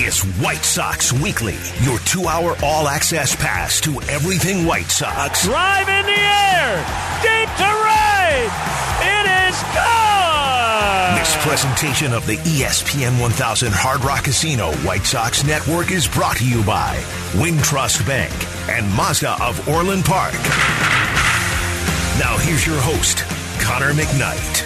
It's White Sox Weekly, your 2-hour all-access pass to everything White Sox. Drive in the air, deep to right. It is gone. This presentation of the ESPN 1000 Hard Rock Casino White Sox Network is brought to you by Wintrust Bank and Mazda of Orland Park. Now here's your host, Connor McKnight.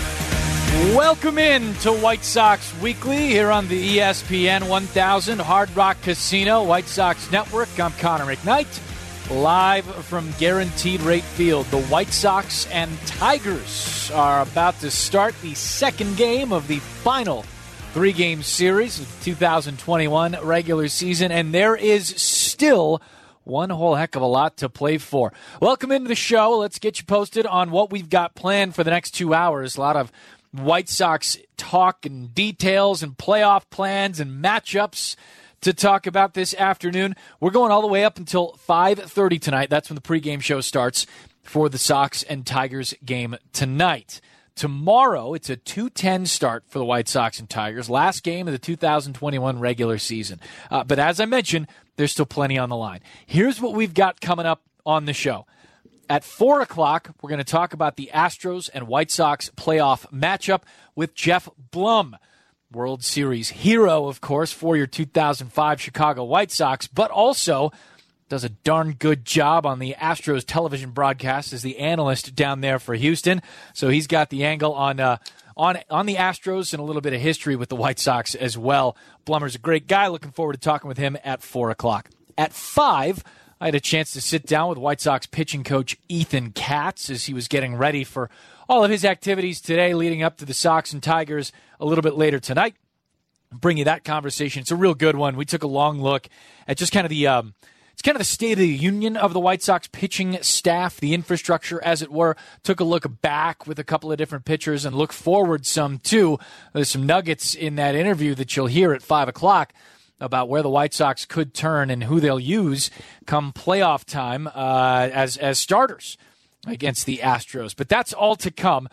Welcome in to White Sox Weekly here on the ESPN 1000 Hard Rock Casino White Sox Network. I'm Connor McKnight, live from Guaranteed Rate Field. The White Sox and Tigers are about to start the second game of the final three-game series of the 2021 regular season, and there is still one whole heck of a lot to play for. Welcome into the show. Let's get you posted on what we've got planned for the next 2 hours. A lot of White Sox talk and details and playoff plans and matchups to talk about this afternoon. We're going all the way up until 5:30 tonight. That's when the pregame show starts for the Sox and Tigers game tonight. Tomorrow, it's a 2:10 start for the White Sox and Tigers. Last game of the 2021 regular season. But as I mentioned, there's still plenty on the line. Here's what we've got coming up on the show. At 4 o'clock, we're going to talk about the Astros and White Sox playoff matchup with Jeff Blum, World Series hero, of course, for your 2005 Chicago White Sox, but also does a darn good job on the Astros television broadcast as the analyst down there for Houston. So he's got the angle on the Astros and a little bit of history with the White Sox as well. Blummer's a great guy. Looking forward to talking with him at 4 o'clock. At 5, I had a chance to sit down with White Sox pitching coach Ethan Katz as he was getting ready for all of his activities today leading up to the Sox and Tigers a little bit later tonight. Bring you that conversation. It's a real good one. We took a long look at just kind of the state of the union of the White Sox pitching staff, the infrastructure, as it were. Took a look back with a couple of different pitchers and look forward some, too. There's some nuggets in that interview that you'll hear at 5 o'clock about where the White Sox could turn and who they'll use come playoff time as starters against the Astros. But that's all to come.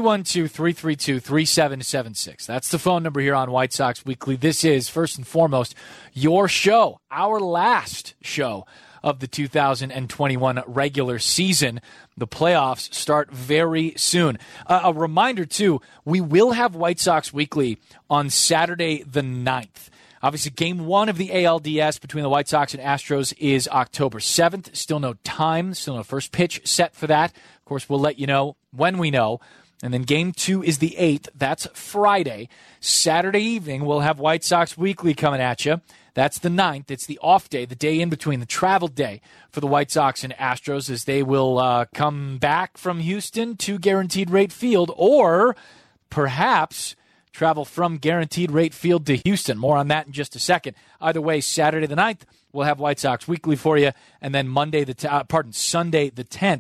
312-332-3776. That's the phone number here on White Sox Weekly. This is, first and foremost, your show, our last show of the 2021 regular season. The playoffs start very soon. A reminder, too, we will have White Sox Weekly on Saturday the 9th. Obviously, Game 1 of the ALDS between the White Sox and Astros is October 7th. Still no time, still no first pitch set for that. Of course, we'll let you know when we know. And then Game 2 is the 8th. That's Friday. Saturday evening, we'll have White Sox Weekly coming at you. That's the 9th. It's the off day, the day in between, the travel day for the White Sox and Astros as they will come back from Houston to Guaranteed Rate Field, or perhaps travel from Guaranteed Rate Field to Houston. More on that in just a second. Either way, Saturday the 9th, we'll have White Sox Weekly for you, and then Sunday the 10th,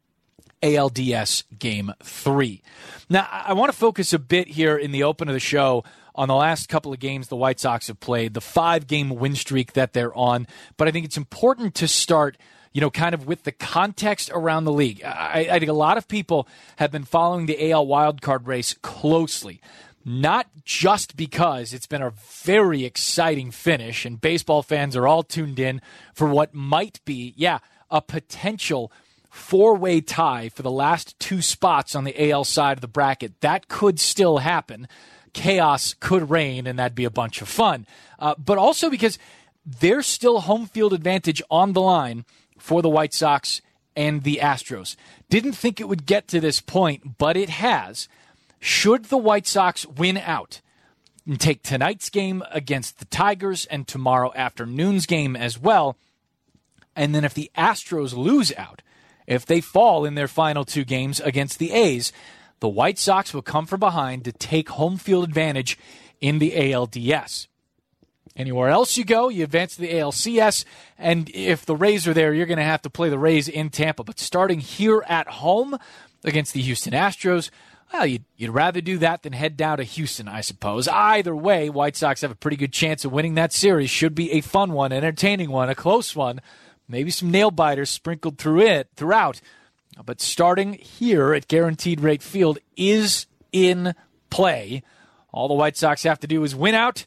ALDS Game 3. Now, I want to focus a bit here in the open of the show on the last couple of games the White Sox have played, the 5-game win streak that they're on, but I think it's important to start kind of with the context around the league. I think a lot of people have been following the AL wildcard race closely. Not just because it's been a very exciting finish and baseball fans are all tuned in for what might be, a potential 4-way tie for the last 2 spots on the AL side of the bracket. That could still happen. Chaos could reign, and that'd be a bunch of fun. But also because there's still home field advantage on the line for the White Sox and the Astros. Didn't think it would get to this point, but it has. Should the White Sox win out and take tonight's game against the Tigers and tomorrow afternoon's game as well, and then if the Astros lose out, if they fall in their final 2 games against the A's, the White Sox will come from behind to take home field advantage in the ALDS. Anywhere else you go, you advance to the ALCS, and if the Rays are there, you're going to have to play the Rays in Tampa. But starting here at home against the Houston Astros, well, you'd rather do that than head down to Houston, I suppose. Either way, White Sox have a pretty good chance of winning that series. Should be a fun one, entertaining one, a close one. Maybe some nail-biters sprinkled throughout. But starting here at Guaranteed Rate Field is in play. All the White Sox have to do is win out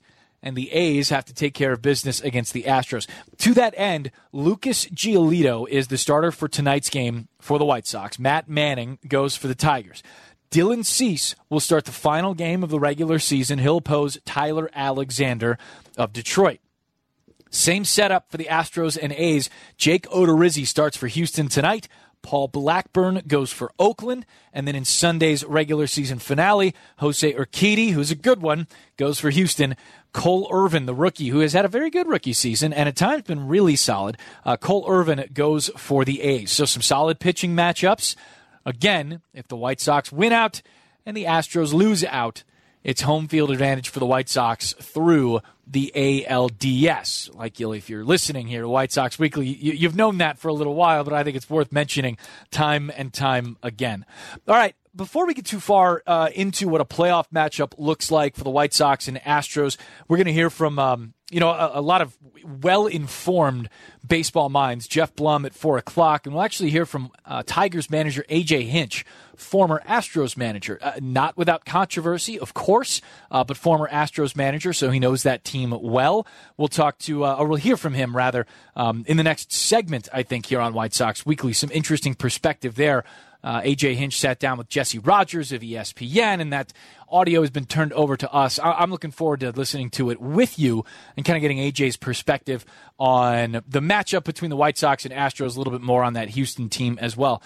and the A's have to take care of business against the Astros. To that end, Lucas Giolito is the starter for tonight's game for the White Sox. Matt Manning goes for the Tigers. Dylan Cease will start the final game of the regular season. He'll oppose Tyler Alexander of Detroit. Same setup for the Astros and A's. Jake Odorizzi starts for Houston tonight. Paul Blackburn goes for Oakland. And then in Sunday's regular season finale, Jose Urquidy, who's a good one, goes for Houston. Cole Irvin, the rookie, who has had a very good rookie season and at times been really solid, Cole Irvin goes for the A's. So some solid pitching matchups. Again, if the White Sox win out and the Astros lose out, it's home field advantage for the White Sox through the ALDS. Like, if you're listening here, White Sox Weekly, you've known that for a little while, but I think it's worth mentioning time and time again. All right, before we get too far into what a playoff matchup looks like for the White Sox and Astros, we're going to hear from a lot of well-informed baseball minds. Jeff Blum at 4 o'clock, and we'll actually hear from Tigers manager A.J. Hinch, former Astros manager. Not without controversy, of course, but former Astros manager, so he knows that team well. We'll hear from him, rather, in the next segment, I think, here on White Sox Weekly. Some interesting perspective there. A.J. Hinch sat down with Jesse Rogers of ESPN, and that audio has been turned over to us. I'm looking forward to listening to it with you and kind of getting A.J.'s perspective on the matchup between the White Sox and Astros, a little bit more on that Houston team as well.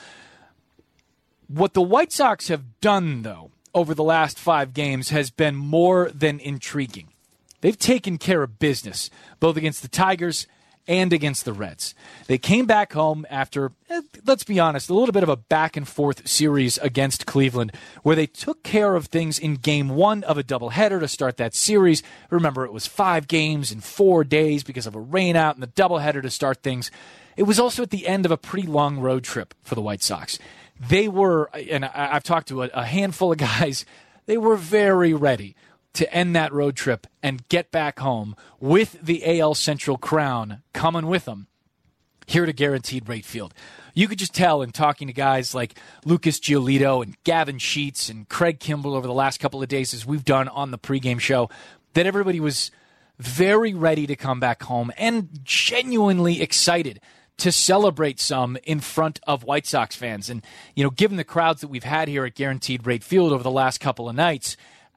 What the White Sox have done, though, over the last 5 games has been more than intriguing. They've taken care of business, both against the Tigers and against the Reds. They came back home after, let's be honest, a little bit of a back-and-forth series against Cleveland, where they took care of things in Game 1 of a doubleheader to start that series. Remember, it was 5 games in 4 days because of a rainout and the doubleheader to start things. It was also at the end of a pretty long road trip for the White Sox. They were, and I've talked to a handful of guys, they were very ready to end that road trip and get back home with the AL Central crown coming with them here to Guaranteed Rate Field. You could just tell in talking to guys like Lucas Giolito and Gavin Sheets and Craig Kimball over the last couple of days, as we've done on the pregame show, that everybody was very ready to come back home and genuinely excited to celebrate some in front of White Sox fans. And, given the crowds that we've had here at Guaranteed Rate Field over the last couple of nights,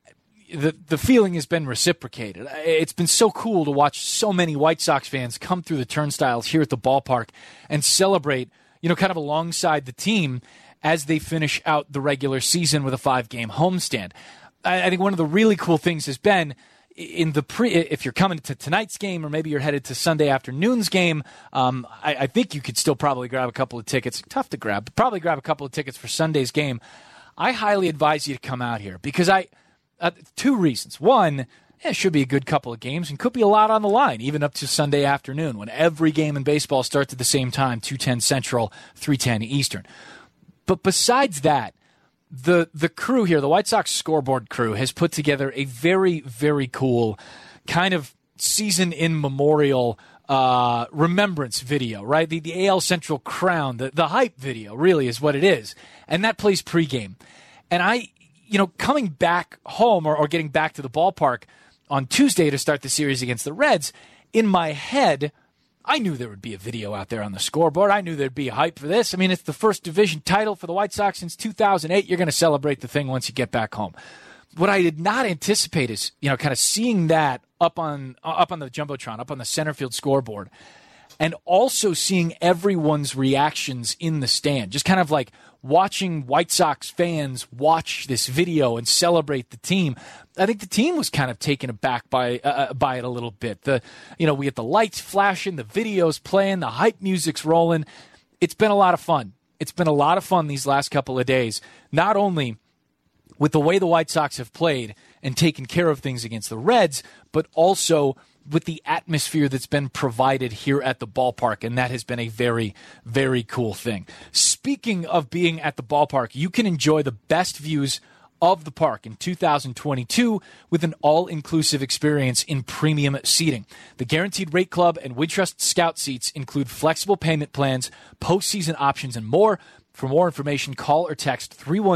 the feeling has been reciprocated. It's been so cool to watch so many White Sox fans come through the turnstiles here at the ballpark and celebrate, kind of alongside the team as they finish out the regular season with a 5-game homestand. I think one of the really cool things has been in the if you're coming to tonight's game or maybe you're headed to Sunday afternoon's game, I think you could still probably grab a couple of tickets. Tough to grab, but probably grab a couple of tickets for Sunday's game. I highly advise you to come out here because 2 reasons. One, it should be a good couple of games and could be a lot on the line, even up to Sunday afternoon when every game in baseball starts at the same time, 2:10 Central, 3:10 Eastern. But besides that, the crew here, the White Sox scoreboard crew, has put together a very, very cool kind of season in memorial remembrance video, right? The AL Central crown, the hype video really is what it is. And that plays pregame. And coming back home or getting back to the ballpark on Tuesday to start the series against the Reds, in my head, I knew there would be a video out there on the scoreboard. I knew there'd be hype for this. I mean, it's the first division title for the White Sox since 2008. You're going to celebrate the thing once you get back home. What I did not anticipate is, kind of seeing that up on the Jumbotron, up on the center field scoreboard, and also seeing everyone's reactions in the stand. Just kind of like watching White Sox fans watch this video and celebrate the team. I think the team was kind of taken aback by it a little bit. We had the lights flashing, the videos playing, the hype music's rolling. It's been a lot of fun. It's been a lot of fun these last couple of days, not only with the way the White Sox have played and taken care of things against the Reds, but also with the atmosphere that's been provided here at the ballpark, and that has been a very, very cool thing. Speaking of being at the ballpark, you can enjoy the best views of the park in 2022 with an all-inclusive experience in premium seating. The Guaranteed Rate Club and Wintrust Scout seats include flexible payment plans, postseason options, and more. For more information, call or text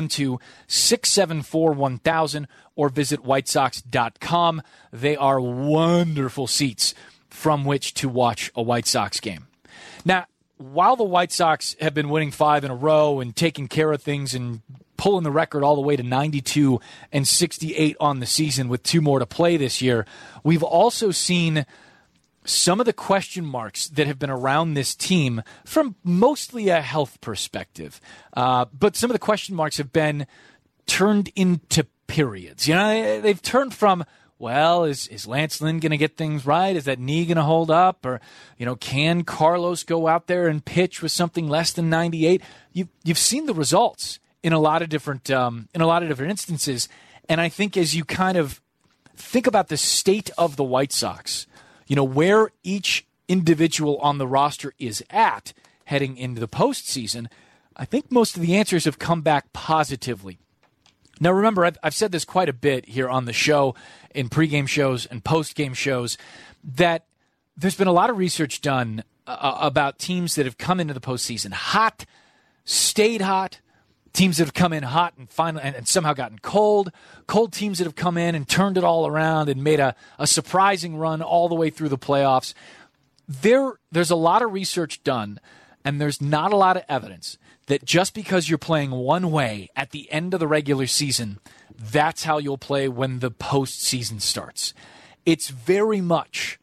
312-674-1000 or visit whitesox.com. They are wonderful seats from which to watch a White Sox game. Now, while the White Sox have been winning 5 in a row and taking care of things and pulling the record all the way to 92 and 68 on the season with 2 more to play this year, we've also seen some of the question marks that have been around this team from mostly a health perspective. But some of the question marks have been turned into periods. They've turned from, well, is Lance Lynn going to get things right? Is that knee going to hold up? Or, can Carlos go out there and pitch with something less than 98? You've seen the results in a lot of different instances. And I think as you kind of think about the state of the White Sox, where each individual on the roster is at heading into the postseason, I think most of the answers have come back positively. Now, remember, I've said this quite a bit here on the show, in pregame shows and postgame shows, that there's been a lot of research done about teams that have come into the postseason hot, stayed hot, teams that have come in hot and somehow gotten cold teams that have come in and turned it all around and made a surprising run all the way through the playoffs. There's a lot of research done, and there's not a lot of evidence that just because you're playing one way at the end of the regular season, that's how you'll play when the postseason starts. It's very much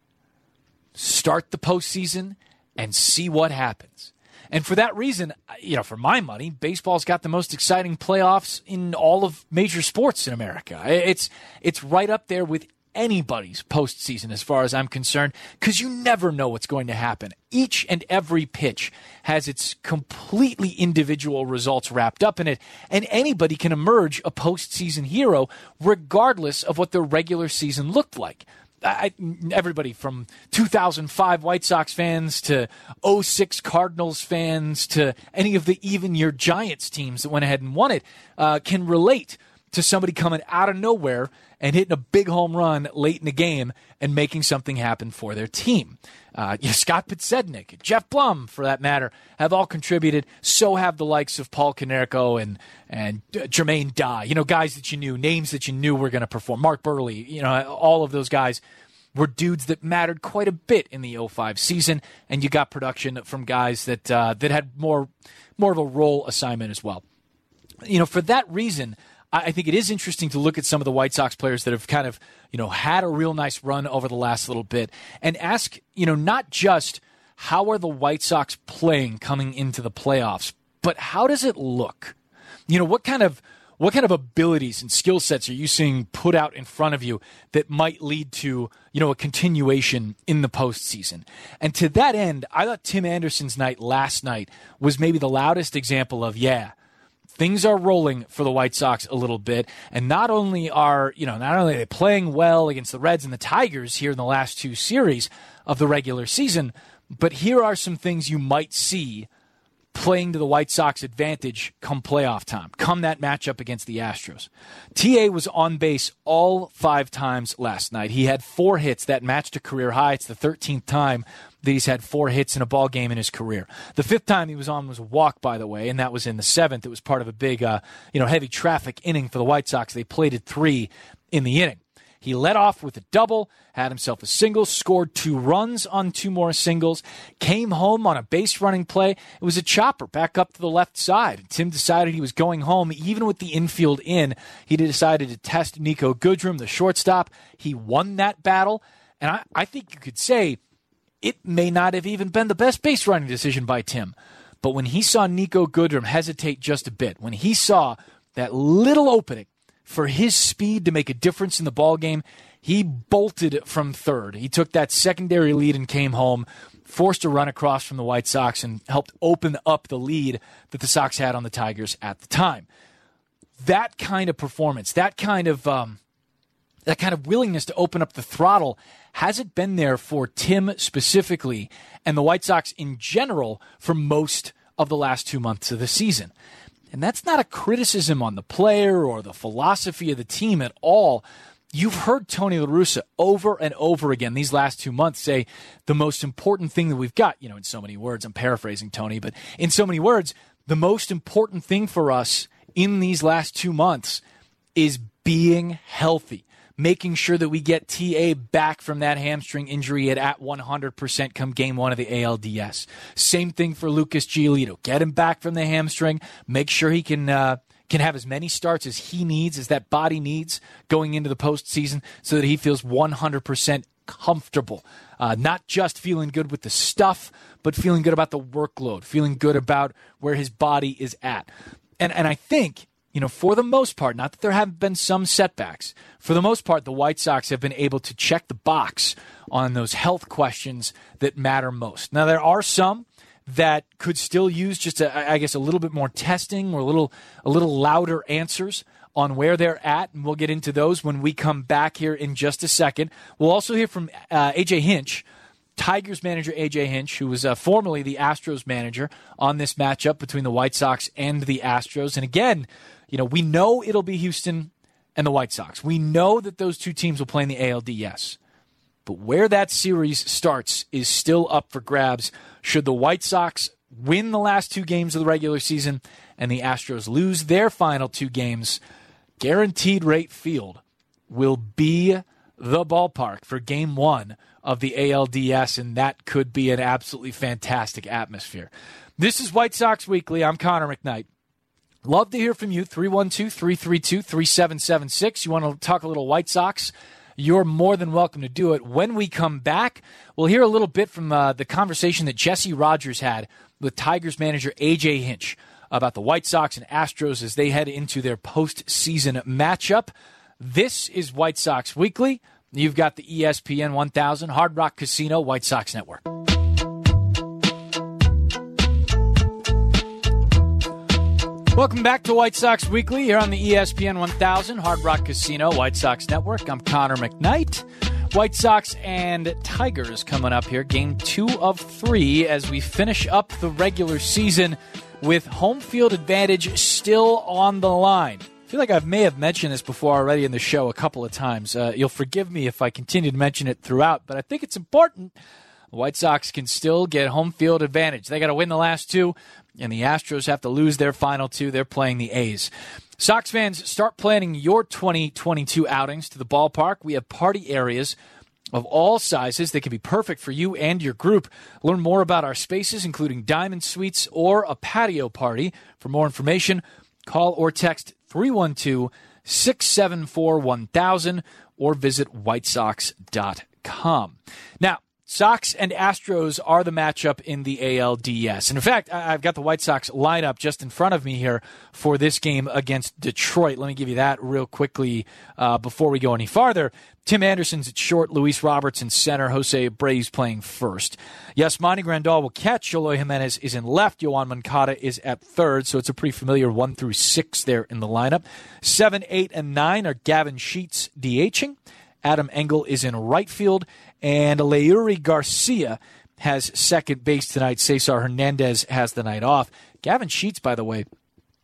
start the postseason and see what happens. And for that reason, for my money, baseball's got the most exciting playoffs in all of major sports in America. It's right up there with anybody's postseason as far as I'm concerned, because you never know what's going to happen. Each and every pitch has its completely individual results wrapped up in it, and anybody can emerge a postseason hero regardless of what their regular season looked like. Everybody from 2005 White Sox fans to 06 Cardinals fans to any of the even-year Giants teams that went ahead and won it can relate to somebody coming out of nowhere and hitting a big home run late in the game and making something happen for their team. Scott Podsednik, Jeff Blum, for that matter, have all contributed. So have the likes of Paul Konerko and Jermaine Dye, guys that you knew, names that you knew were going to perform. Mark Burley, all of those guys were dudes that mattered quite a bit in the 05 season, and you got production from guys that had more of a role assignment as well. For that reason, I think it is interesting to look at some of the White Sox players that have kind of, had a real nice run over the last little bit and ask, not just how are the White Sox playing coming into the playoffs, but how does it look? What kind of abilities and skill sets are you seeing put out in front of you that might lead to, a continuation in the postseason? And to that end, I thought Tim Anderson's night last night was maybe the loudest example of, things are rolling for the White Sox a little bit, and not only are they playing well against the Reds and the Tigers here in the last 2 series of the regular season, but here are some things you might see playing to the White Sox advantage come playoff time, come that matchup against the Astros. TA was on base all 5 times last night. He had 4 hits that matched a career high. It's the 13th time that he's had 4 hits in a ball game in his career. The 5th time he was on was a walk, by the way, and that was in the 7th. It was part of a big, heavy traffic inning for the White Sox. They played it 3 in the inning. He led off with a double, had himself a single, scored 2 runs on 2 more singles, came home on a base running play. It was a chopper back up to the left side. Tim decided he was going home, even with the infield in. He decided to test Niko Goodrum, the shortstop. He won that battle, and I think you could say it may not have even been the best base running decision by Tim. But when he saw Niko Goodrum hesitate just a bit, when he saw that little opening for his speed to make a difference in the ballgame, he bolted from third. He took that secondary lead and came home, forced a run across from the White Sox, and helped open up the lead that the Sox had on the Tigers at the time. That kind of performance, that kind of willingness to open up the throttle hasn't been there for Tim specifically and the White Sox in general for most of the last 2 months of the season. And that's not a criticism on the player or the philosophy of the team at all. You've heard Tony La Russa over and over again these last 2 months say the most important thing that we've got, in so many words, I'm paraphrasing Tony, but in so many words, the most important thing for us in these last 2 months is being healthy, making sure that we get TA back from that hamstring injury at 100% come game 1 of the ALDS. Same thing for Lucas Giolito. Get him back from the hamstring. Make sure he can have as many starts as he needs, as that body needs going into the postseason, so that he feels 100% comfortable. Not just feeling good with the stuff, but feeling good about the workload, feeling good about where his body is at. And I think, for the most part, not that there haven't been some setbacks, for the most part, the White Sox have been able to check the box on those health questions that matter most. Now, there are some that could still use just, a little bit more testing or a little louder answers on where they're at, and we'll get into those when we come back here in just a second. We'll also hear from A.J. Hinch, Tigers manager A.J. Hinch, who was formerly the Astros manager on this matchup between the White Sox and the Astros. And again, we know it'll be Houston and the White Sox. We know that those two teams will play in the ALDS. But where that series starts is still up for grabs. Should the White Sox win the last 2 games of the regular season and the Astros lose their final 2 games, Guaranteed Rate Field will be the ballpark for Game 1 of the ALDS, and that could be an absolutely fantastic atmosphere. This is White Sox Weekly. I'm Connor McKnight. Love to hear from you, 312-332-3776. You want to talk a little White Sox? You're more than welcome to do it. When we come back, we'll hear a little bit from the conversation that Jesse Rogers had with Tigers manager A.J. Hinch about the White Sox and Astros as they head into their postseason matchup. This is White Sox Weekly. You've got the ESPN 1000 Hard Rock Casino White Sox Network. Welcome back to White Sox Weekly here on the ESPN 1000 Hard Rock Casino White Sox Network. I'm Connor McKnight. White Sox and Tigers coming up here. Game 2 of 3 as we finish up the regular season with home field advantage still on the line. I feel like I may have mentioned this before already in the show a couple of times. You'll forgive me if I continue to mention it throughout, but I think it's important. The White Sox can still get home field advantage. They got to win the last 2, and the Astros have to lose their final 2. They're playing the A's. Sox fans, start planning your 2022 outings to the ballpark. We have party areas of all sizes that can be perfect for you and your group. Learn more about our spaces, including diamond suites or a patio party. For more information, call or text 312-674-1000 or visit whitesox.com. Now, Sox and Astros are the matchup in the ALDS. And in fact, I've got the White Sox lineup just in front of me here for this game against Detroit. Let me give you that real quickly before we go any farther. Tim Anderson's at short, Luis Roberts in center, Jose Abreu's playing first. Yasmani Grandal will catch, Eloy Jimenez is in left, Yoan Moncada is at third, so it's a pretty familiar 1 through 6 there in the lineup. 7, 8, and 9 are Gavin Sheets DHing. Adam Engel is in right field, and Leury Garcia has second base tonight. Cesar Hernandez has the night off. Gavin Sheets, by the way,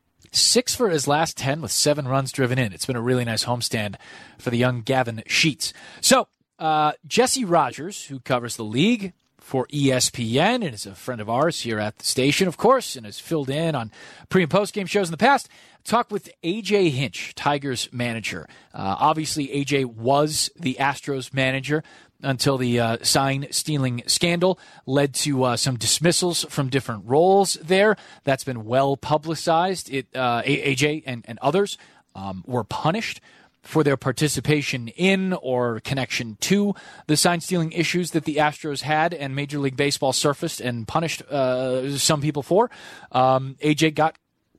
6 for his last 10 with 7 runs driven in. It's been a really nice homestand for the young Gavin Sheets. So, Jesse Rogers, who covers the league for ESPN and is a friend of ours here at the station, of course, and has filled in on pre- and post-game shows in the past, talked with A.J. Hinch, Tigers manager. Obviously, A.J. was the Astros manager until the sign-stealing scandal led to some dismissals from different roles there. That's been well publicized. A.J. and others were punished for their participation in or connection to the sign-stealing issues that the Astros had and Major League Baseball surfaced and punished some people for. A.J. got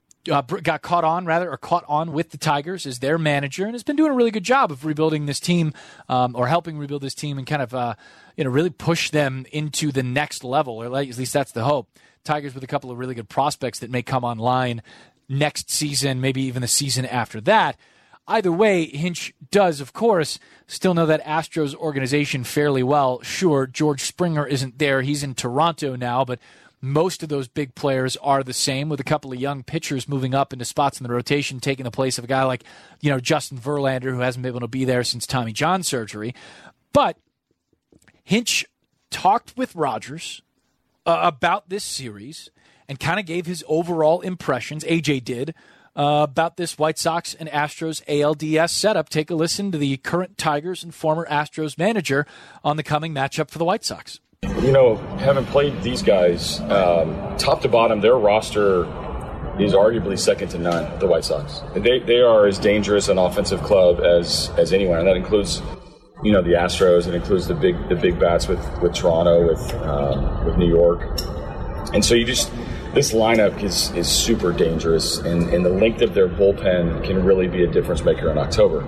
caught on with the Tigers as their manager and has been doing a really good job of rebuilding this team or helping rebuild this team and kind of really push them into the next level, or at least that's the hope. Tigers with a couple of really good prospects that may come online next season, maybe even the season after that. Either way, Hinch does, of course, still know that Astros organization fairly well. Sure, George Springer isn't there. He's in Toronto now, but most of those big players are the same, with a couple of young pitchers moving up into spots in the rotation, taking the place of a guy like, Justin Verlander, who hasn't been able to be there since Tommy John surgery. But Hinch talked with Rogers about this series and kind of gave his overall impressions, AJ did, about this White Sox and Astros ALDS setup. Take a listen to the current Tigers and former Astros manager on the coming matchup for the White Sox. You know, having played these guys, top to bottom, their roster is arguably second to none, the White Sox. They are as dangerous an offensive club as anyone, and that includes, you know, the Astros. It includes the big bats with Toronto, with New York. And so this lineup is super dangerous, and the length of their bullpen can really be a difference maker in October.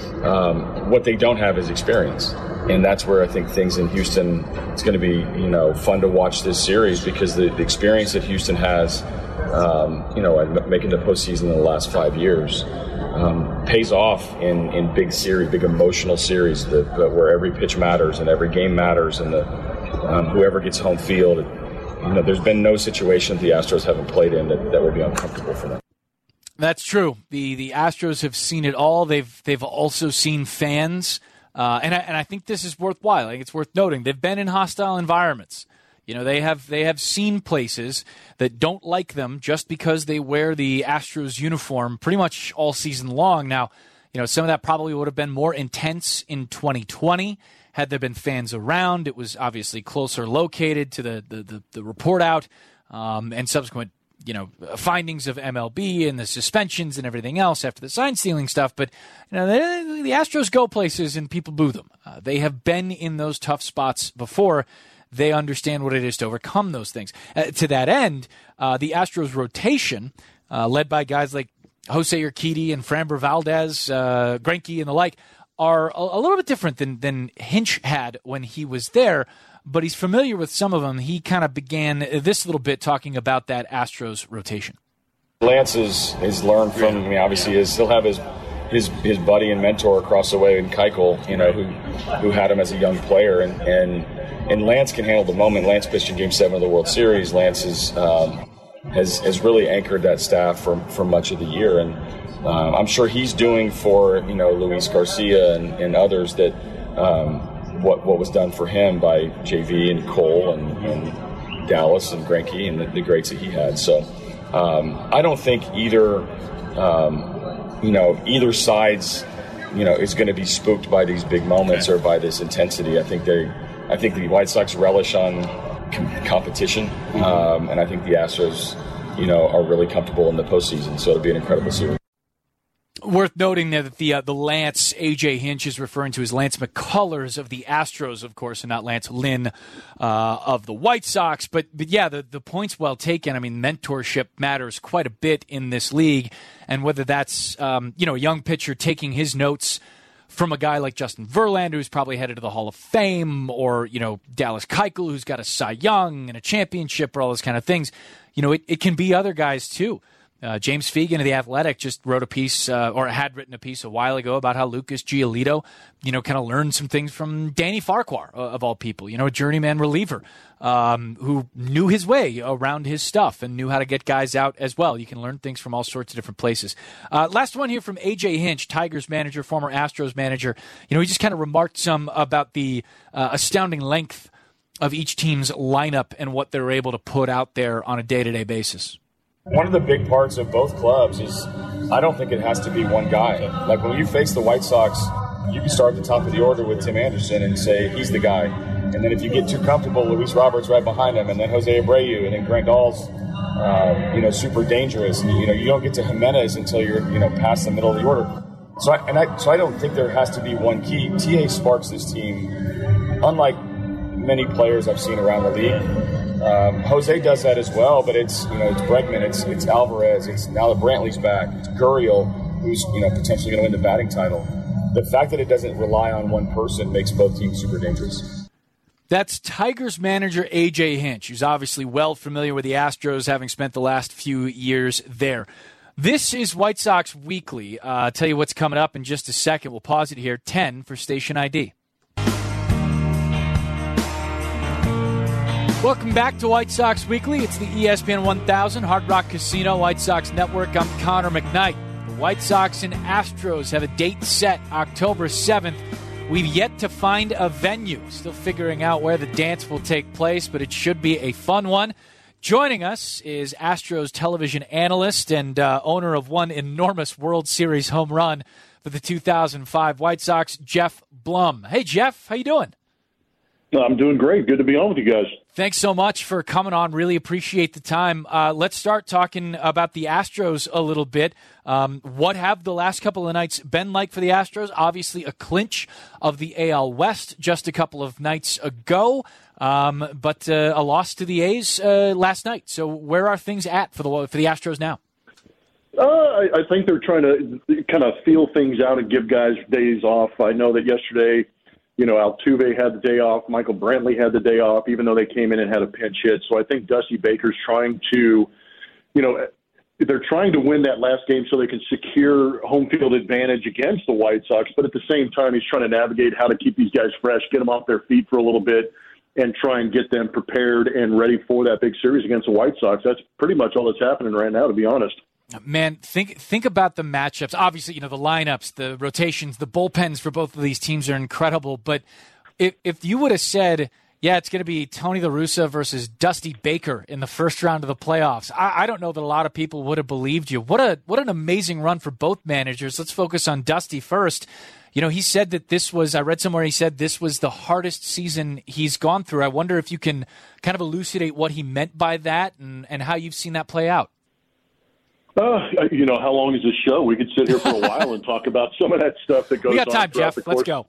What they don't have is experience, and that's where I think things in Houston, it's going to be, you know, fun to watch this series, because the experience that Houston has, you know, and making the postseason in the last 5 years, pays off in big series, big emotional series, where every pitch matters and every game matters, and whoever gets home field. You know, there's been no situation the Astros haven't played in that would be uncomfortable for them. That's true. The Astros have seen it all. They've also seen fans, and I think this is worthwhile. I think it's worth noting. They've been in hostile environments. You know, they have seen places that don't like them just because they wear the Astros uniform pretty much all season long. Now, you know, some of that probably would have been more intense in 2020 had there been fans around. It was obviously closer located to the report out and subsequent, you know, findings of MLB and the suspensions and everything else after the sign stealing stuff. But, you know, the Astros go places and people boo them. They have been in those tough spots before. They understand what it is to overcome those things. To that end, the Astros rotation, led by guys like Jose Urquidy and Framber Valdez, Greinke and the like, are a little bit different than Hinch had when he was there, but he's familiar with some of them. He kind of began this little bit talking about that Astros rotation. Lance has learned from, I mean, obviously he'll have his buddy and mentor across the way in Keuchel, you know, who had him as a young player, and Lance can handle the moment. Lance pitched in Game 7 of the World Series. Lance has really anchored that staff for much of the year, and I'm sure he's doing for, you know, Luis Garcia and others that what was done for him by JV and Cole and Dallas and Greinke and the greats that he had. So I don't think either side's, you know, is going to be spooked by these big moments or by this intensity. I think the White Sox relish on competition, and I think the Astros, you know, are really comfortable in the postseason. So it'll be an incredible series. Worth noting there that the Lance A.J. Hinch is referring to as Lance McCullers of the Astros, of course, and not Lance Lynn of the White Sox. But yeah, the point's well taken. I mean, mentorship matters quite a bit in this league, and whether that's you know, a young pitcher taking his notes from a guy like Justin Verlander, who's probably headed to the Hall of Fame, or, you know, Dallas Keuchel, who's got a Cy Young and a championship, or all those kind of things. You know, it can be other guys too. James Fegan of The Athletic just wrote a piece, or had written a piece a while ago, about how Lucas Giolito, you know, kind of learned some things from Danny Farquhar, of all people, you know, a journeyman reliever who knew his way around his stuff and knew how to get guys out as well. You can learn things from all sorts of different places. Last one here from A.J. Hinch, Tigers manager, former Astros manager. You know, he just kind of remarked some about the astounding length of each team's lineup and what they're able to put out there on a day-to-day basis. One of the big parts of both clubs is I don't think it has to be one guy. Like when you face the White Sox, you can start at the top of the order with Tim Anderson and say he's the guy. And then if you get too comfortable, Luis Roberts right behind him, and then Jose Abreu, and then Grandal's, you know, super dangerous. And, you know, you don't get to Jimenez until you're, you know, past the middle of the order. So I don't think there has to be one key. T.A. sparks this team, unlike many players I've seen around the league. Jose does that as well, but it's, you know, it's Bregman, it's Alvarez, it's now that Brantley's back, it's Gurriel, who's, you know, potentially going to win the batting title. The fact that it doesn't rely on one person makes both teams super dangerous. That's Tigers manager A.J. Hinch, who's obviously well familiar with the Astros, having spent the last few years there. This is White Sox Weekly. I'll tell you what's coming up in just a second. We'll pause it here, 10 for station ID. Welcome back to White Sox Weekly. It's the ESPN 1000 Hard Rock Casino White Sox Network. I'm Connor McKnight. The White Sox and Astros have a date set, October 7th. We've yet to find a venue. Still figuring out where the dance will take place, but it should be a fun one. Joining us is Astros television analyst and owner of one enormous World Series home run for the 2005 White Sox, Jeff Blum. Hey, Jeff, how you doing? I'm doing great. Good to be on with you guys. Thanks so much for coming on. Really appreciate the time. Let's start talking about the Astros a little bit. What have the last couple of nights been like for the Astros? Obviously, a clinch of the AL West just a couple of nights ago, but a loss to the A's last night. So where are things at for the Astros now? I think they're trying to kind of feel things out and give guys days off. I know that yesterday, Altuve had the day off. Michael Brantley had the day off, even though they came in and had a pinch hit. So I think Dusty Baker's trying to, they're trying to win that last game so they can secure home field advantage against the White Sox. But at the same time, he's trying to navigate how to keep these guys fresh, get them off their feet for a little bit, and try and get them prepared and ready for that big series against the White Sox. That's pretty much all that's happening right now, to be honest. Man, think about the matchups. Obviously, the lineups, the rotations, the bullpens for both of these teams are incredible. But if you would have said, yeah, it's going to be Tony La Russa versus Dusty Baker in the first round of the playoffs, I don't know that a lot of people would have believed you. What an amazing run for both managers. Let's focus on Dusty first. He said that I read somewhere he said this was the hardest season he's gone through. I wonder if you can kind of elucidate what he meant by that and how you've seen that play out. How long is this show? We could sit here for a while and talk about some of that stuff that goes on. We got time, Jeff. Let's go.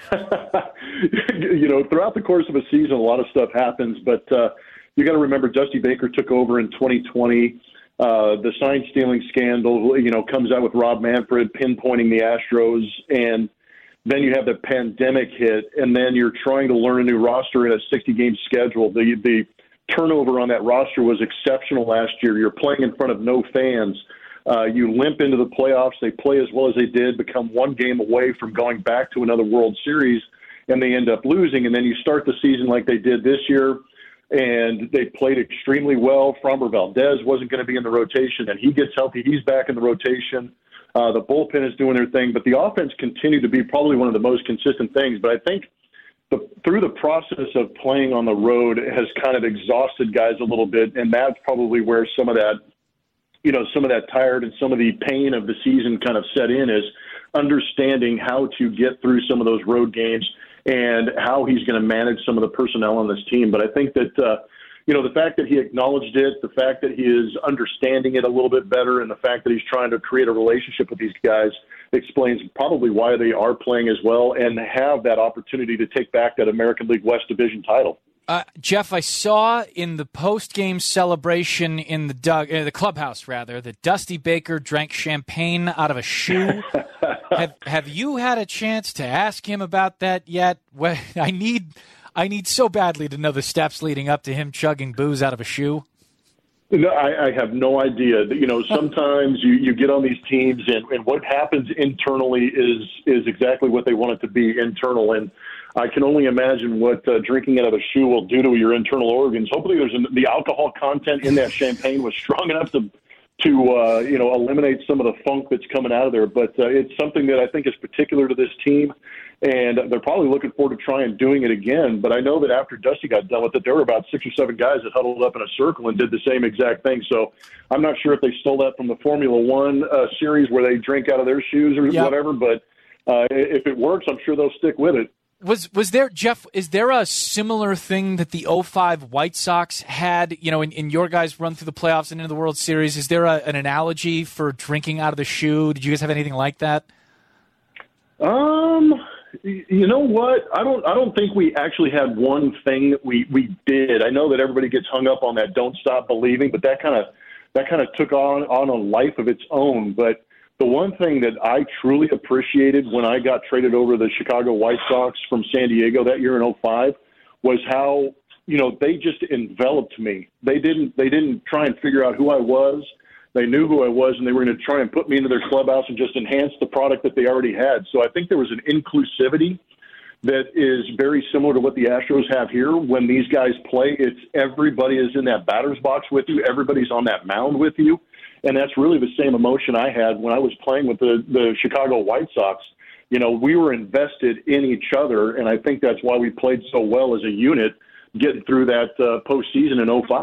Throughout the course of a season, a lot of stuff happens, but you got to remember Dusty Baker took over in 2020. The sign stealing scandal, comes out with Rob Manfred pinpointing the Astros, and then you have the pandemic hit, and then you're trying to learn a new roster in a 60-game schedule. The turnover on that roster was exceptional last year. You're playing in front of no fans. You limp into the playoffs. They play as well as they did, become one game away from going back to another World Series, and they end up losing. And then you start the season like they did this year, and they played extremely well. Framber Valdez wasn't going to be in the rotation, and he gets healthy. He's back in the rotation. The bullpen is doing their thing, but the offense continued to be probably one of the most consistent things. But I think through the process of playing on the road has kind of exhausted guys a little bit, and that's probably where some of that tired and some of the pain of the season kind of set in, is understanding how to get through some of those road games and how he's going to manage some of the personnel on this team. But I think that, the fact that he acknowledged it, the fact that he is understanding it a little bit better, and the fact that he's trying to create a relationship with these guys explains probably why they are playing as well and have that opportunity to take back that American League West Division title. Jeff, I saw in the post-game celebration in the clubhouse, that Dusty Baker drank champagne out of a shoe. Have you had a chance to ask him about that yet? Well, I need so badly to know the steps leading up to him chugging booze out of a shoe. No, I have no idea. Sometimes you get on these teams, and what happens internally is exactly what they want it to be, internal. And I can only imagine what drinking out of a shoe will do to your internal organs. Hopefully, the alcohol content in that champagne was strong enough to eliminate some of the funk that's coming out of there. But it's something that I think is particular to this team, and they're probably looking forward to trying doing it again. But I know that after Dusty got done with it, there were about 6 or 7 guys that huddled up in a circle and did the same exact thing. So I'm not sure if they stole that from the Formula One series where they drink out of their shoes or whatever, but if it works, I'm sure they'll stick with it. Was there, Jeff, is there a similar thing that the 2005 White Sox had, in your guys' run through the playoffs and into the World Series? Is there an analogy for drinking out of the shoe? Did you guys have anything like that? You know what? I don't think we actually had one thing that we did. I know that everybody gets hung up on that "Don't Stop Believing," but that kind of took on a life of its own. But the one thing that I truly appreciated when I got traded over to the Chicago White Sox from San Diego that year in 2005 was how, they just enveloped me. They didn't try and figure out who I was. They knew who I was, and they were going to try and put me into their clubhouse and just enhance the product that they already had. So I think there was an inclusivity that is very similar to what the Astros have here. When these guys play, it's everybody is in that batter's box with you. Everybody's on that mound with you. And that's really the same emotion I had when I was playing with the Chicago White Sox. We were invested in each other, and I think that's why we played so well as a unit getting through that postseason in 2005.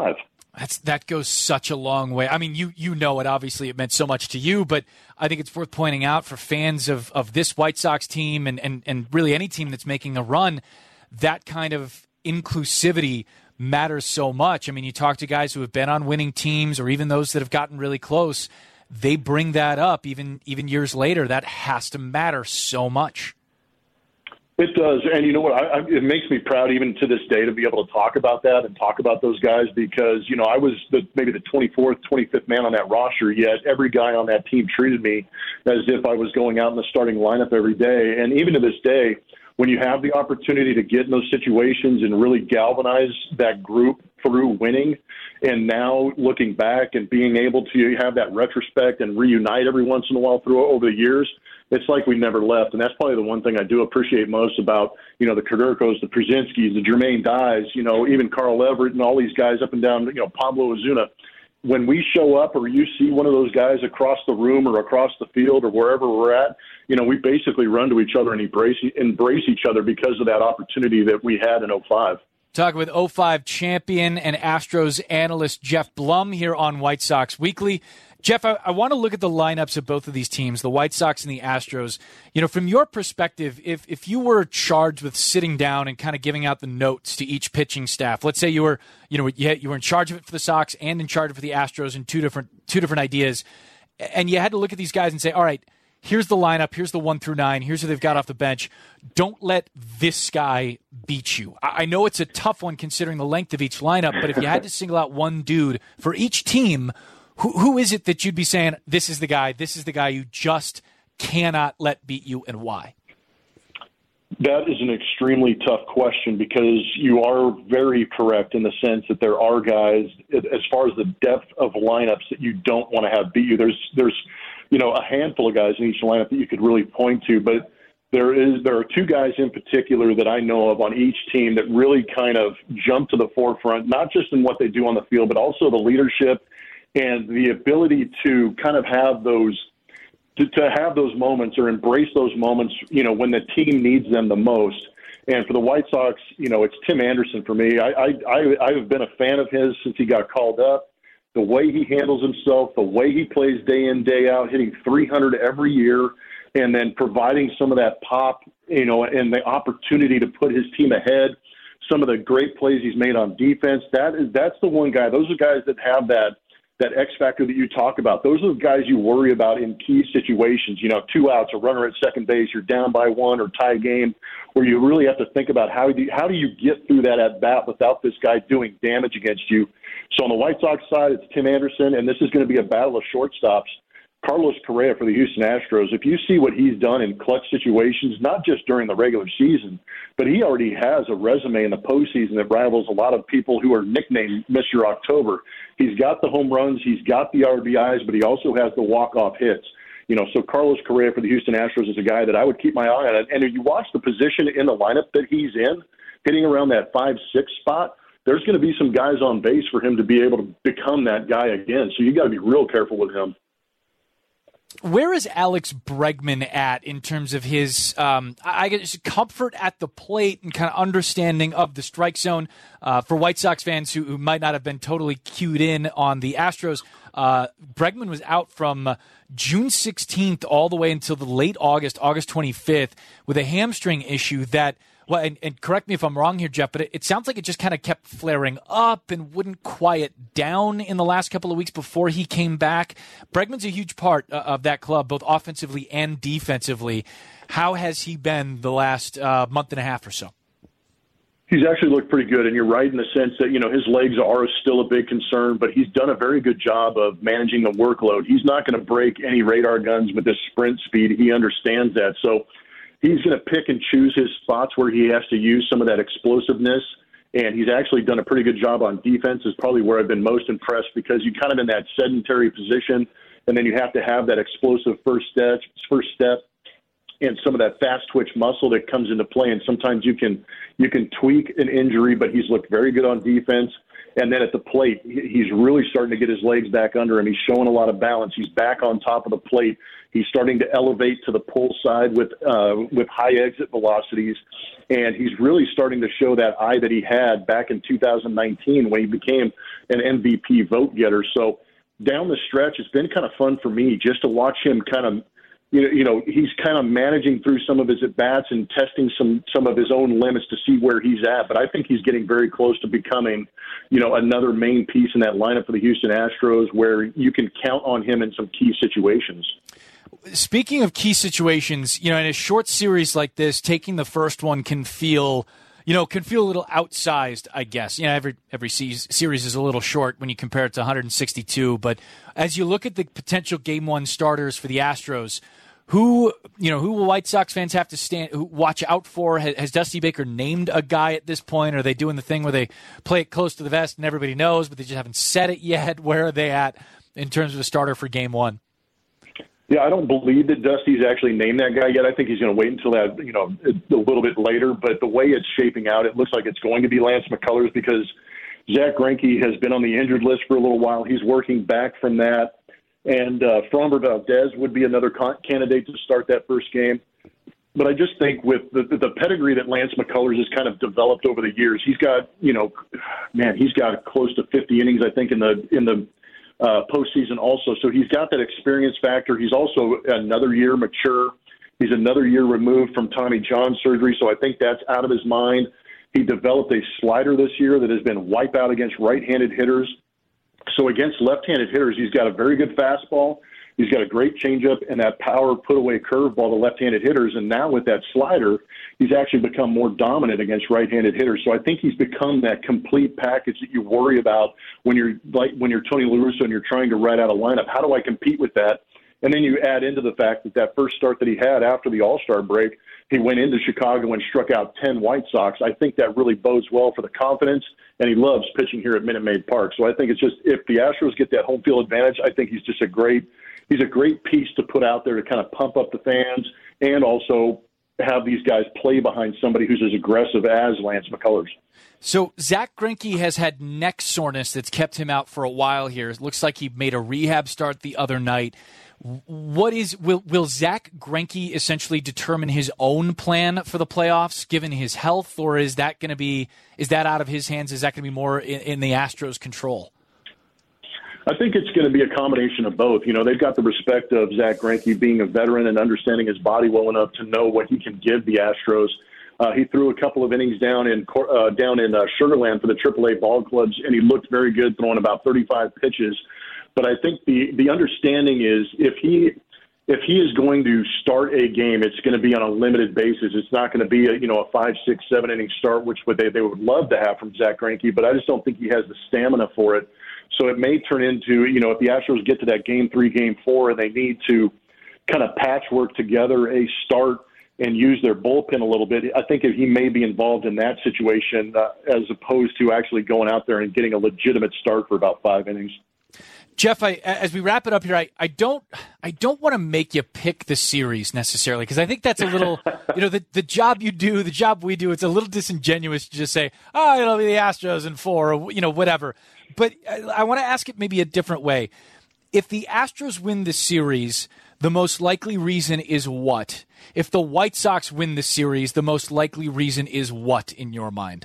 That goes such a long way. I mean, you know it. Obviously, it meant so much to you, but I think it's worth pointing out for fans of this White Sox team and really any team that's making a run, that kind of inclusivity matters so much. I mean, you talk to guys who have been on winning teams or even those that have gotten really close, they bring that up even years later. That has to matter so much. It does. And you know what? It makes me proud even to this day to be able to talk about that and talk about those guys because, you know, I was maybe the 24th, 25th man on that roster, yet every guy on that team treated me as if I was going out in the starting lineup every day. And even to this day, when you have the opportunity to get in those situations and really galvanize that group through winning, and now looking back and being able to have that retrospect and reunite every once in a while over the years, it's like we never left. And that's probably the one thing I do appreciate most about, you know, the Koderkos, the Przinskis, the Jermaine Dyes, you know, even Carl Everett and all these guys up and down, you know, Pablo Ozuna. When we show up or you see one of those guys across the room or across the field or wherever we're at, you know, we basically run to each other and embrace each other because of that opportunity that we had in 2005. Talking with 2005 champion and Astros analyst Jeff Blum here on White Sox Weekly. Jeff, I want to look at the lineups of both of these teams, the White Sox and the Astros. You know, from your perspective, if you were charged with sitting down and kind of giving out the notes to each pitching staff, let's say you were in charge of it for the Sox and in charge of it for the Astros in two different ideas, and you had to look at these guys and say, all right, here's the lineup, here's the 1 through 9, here's who they've got off the bench. Don't let this guy beat you. I know it's a tough one considering the length of each lineup, but if you had to single out one dude for each team, who is it that you'd be saying, this is the guy you just cannot let beat you, and why? That is an extremely tough question because you are very correct in the sense that there are guys, as far as the depth of lineups, that you don't want to have beat you. There's you know, a handful of guys in each lineup that you could really point to, but there are two guys in particular that I know of on each team that really kind of jump to the forefront, not just in what they do on the field, but also the leadership and the ability to kind of have those moments or embrace those moments, you know, when the team needs them the most. And for the White Sox, you know, it's Tim Anderson for me. I've been a fan of his since he got called up. The way he handles himself, the way he plays day in, day out, hitting 300 every year, and then providing some of that pop, you know, and the opportunity to put his team ahead. Some of the great plays he's made on defense. That's the one guy. Those are guys that have that X factor that you talk about. Those are the guys you worry about in key situations. You know, 2 outs, a runner at second base, you're down by 1 or tie game, where you really have to think about how do you get through that at bat without this guy doing damage against you. So on the White Sox side, it's Tim Anderson, and this is going to be a battle of shortstops. Carlos Correa for the Houston Astros, if you see what he's done in clutch situations, not just during the regular season, but he already has a resume in the postseason that rivals a lot of people who are nicknamed Mr. October. He's got the home runs, he's got the RBIs, but he also has the walk-off hits. You know, so Carlos Correa for the Houston Astros is a guy that I would keep my eye on. And if you watch the position in the lineup that he's in, hitting around that 5-6 spot, there's going to be some guys on base for him to be able to become that guy again. So you got to be real careful with him. Where is Alex Bregman at in terms of his, I guess, comfort at the plate and kind of understanding of the strike zone? For White Sox fans who might not have been totally cued in on the Astros, Bregman was out from June 16th all the way until the late August 25th, with a hamstring issue that, well, and correct me if I'm wrong here, Jeff, but it sounds like it just kind of kept flaring up and wouldn't quiet down in the last couple of weeks before he came back. Bregman's a huge part of that club, both offensively and defensively. How has he been the last month and a half or so? He's actually looked pretty good, and you're right in the sense that, you know, his legs are still a big concern, but he's done a very good job of managing the workload. He's not going to break any radar guns with his sprint speed. He understands that. So he's going to pick and choose his spots where he has to use some of that explosiveness, and he's actually done a pretty good job on defense is probably where I've been most impressed, because you're kind of in that sedentary position, and then you have to have that explosive first step, and some of that fast twitch muscle that comes into play. And sometimes you can tweak an injury, but he's looked very good on defense. And then at the plate, he's really starting to get his legs back under him. He's showing a lot of balance. He's back on top of the plate. He's starting to elevate to the pull side with high exit velocities. And he's really starting to show that eye that he had back in 2019 when he became an MVP vote getter. So down the stretch, it's been kind of fun for me just to watch him kind of, he's kind of managing through some of his at-bats and testing some of his own limits to see where he's at. But I think he's getting very close to becoming, another main piece in that lineup for the Houston Astros where you can count on him in some key situations. Speaking of key situations, in a short series like this, taking the first one can feel a little outsized, I guess. Every series is a little short when you compare it to 162. But as you look at the potential Game 1 starters for the Astros, who will White Sox fans have to watch out for? Has Dusty Baker named a guy at this point? Are they doing the thing where they play it close to the vest and everybody knows, but they just haven't said it yet? Where are they at in terms of a starter for Game 1? Yeah, I don't believe that Dusty's actually named that guy yet. I think he's going to wait until that, a little bit later. But the way it's shaping out, it looks like it's going to be Lance McCullers because Zach Greinke has been on the injured list for a little while. He's working back from that. And Framber Valdez would be another candidate to start that first game. But I just think with the pedigree that Lance McCullers has kind of developed over the years, he's got, he's got close to 50 innings, I think, in the postseason also. So he's got that experience factor. He's also another year mature. He's another year removed from Tommy John surgery. So I think that's out of his mind. He developed a slider this year that has been wipe out against right-handed hitters. So against left-handed hitters, he's got a very good fastball. He's got a great changeup and that power put-away curveball to left-handed hitters. And now with that slider, he's actually become more dominant against right-handed hitters. So I think he's become that complete package that you worry about when you're Tony La Russa and you're trying to write out a lineup. How do I compete with that? And then you add into the fact that first start that he had after the All-Star break, he went into Chicago and struck out 10 White Sox. I think that really bodes well for the confidence, and he loves pitching here at Minute Maid Park. So I think it's just if the Astros get that home field advantage, I think he's just a great piece to put out there to kind of pump up the fans and also have these guys play behind somebody who's as aggressive as Lance McCullers. So Zach Greinke has had neck soreness that's kept him out for a while here. It looks like he made a rehab start the other night. Will Zach Greinke essentially determine his own plan for the playoffs given his health, or is that out of his hands? Is that going to be more in the Astros' control? I think it's going to be a combination of both. They've got the respect of Zach Greinke being a veteran and understanding his body well enough to know what he can give the Astros. He threw a couple of innings down in Sugar Land for the AAA ball clubs, and he looked very good throwing about 35 pitches. But I think the understanding is if he is going to start a game, it's going to be on a limited basis. It's not going to be a 5, 6, 7 inning start, which they would love to have from Zach Greinke. But I just don't think he has the stamina for it. So it may turn into if the Astros get to that Game 3, Game 4, and they need to kind of patchwork together a start and use their bullpen a little bit, I think he may be involved in that situation as opposed to actually going out there and getting a legitimate start for about 5 innings. Jeff, as we wrap it up here, I don't want to make you pick the series necessarily because I think that's a little, the job you do, the job we do, it's a little disingenuous to just say, it'll be the Astros in 4 or, whatever. But I want to ask it maybe a different way. If the Astros win the series, the most likely reason is what? If the White Sox win the series, the most likely reason is what in your mind?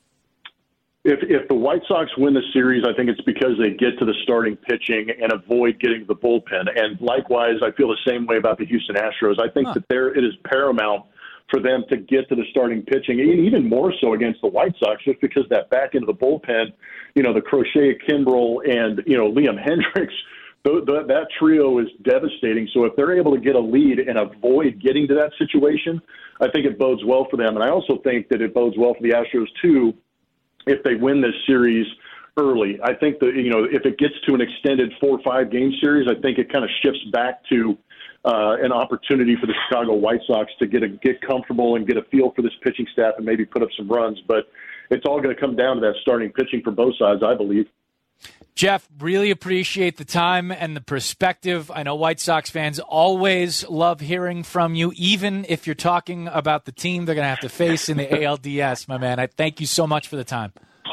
If the White Sox win the series, I think it's because they get to the starting pitching and avoid getting to the bullpen. And likewise, I feel the same way about the Houston Astros. I think that it is paramount for them to get to the starting pitching, and even more so against the White Sox, just because that back end of the bullpen, the Crochet, Kimbrel, and Liam Hendricks, that trio is devastating. So if they're able to get a lead and avoid getting to that situation, I think it bodes well for them. And I also think that it bodes well for the Astros too if they win this series early. I think that if it gets to an extended 4 or 5 game series, I think it kind of shifts back to an opportunity for the Chicago White Sox to get comfortable and get a feel for this pitching staff and maybe put up some runs. But it's all going to come down to that starting pitching for both sides, I believe. Jeff, really appreciate the time and the perspective. I know White Sox fans always love hearing from you, even if you're talking about the team they're going to have to face in the ALDS, my man. I thank you so much for the time.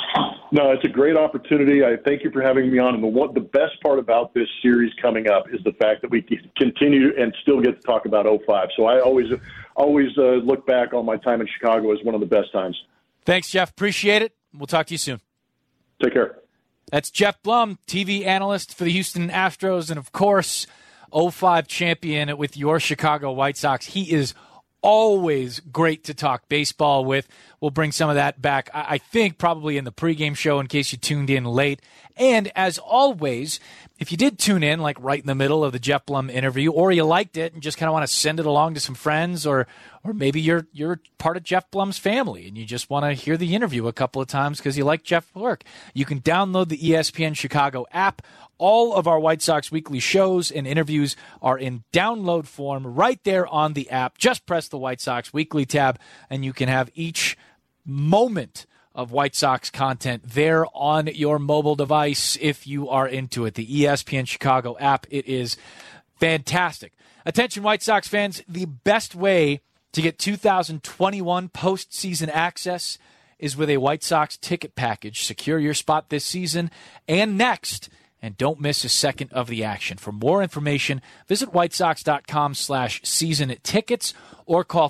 No, it's a great opportunity. I thank you for having me on. And the best part about this series coming up is the fact that we continue and still get to talk about 05. So I always look back on my time in Chicago as one of the best times. Thanks, Jeff. Appreciate it. We'll talk to you soon. Take care. That's Jeff Blum, TV analyst for the Houston Astros, and, of course, 05 champion with your Chicago White Sox. He is always great to talk baseball with. We'll bring some of that back, I think, probably in the pregame show in case you tuned in late. And as always, if you did tune in, like right in the middle of the Jeff Blum interview, or you liked it and just kind of want to send it along to some friends, or maybe you're part of Jeff Blum's family and you just want to hear the interview a couple of times because you like Jeff's work, you can download the ESPN Chicago app. All of our White Sox weekly shows and interviews are in download form right there on the app. Just press the White Sox Weekly tab, and you can have each moment of White Sox content there on your mobile device if you are into it. The ESPN Chicago app, it is fantastic. Attention, White Sox fans, the best way to get 2021 postseason access is with a White Sox ticket package. Secure your spot this season and next, and don't miss a second of the action. For more information, visit whitesox.com/season tickets or call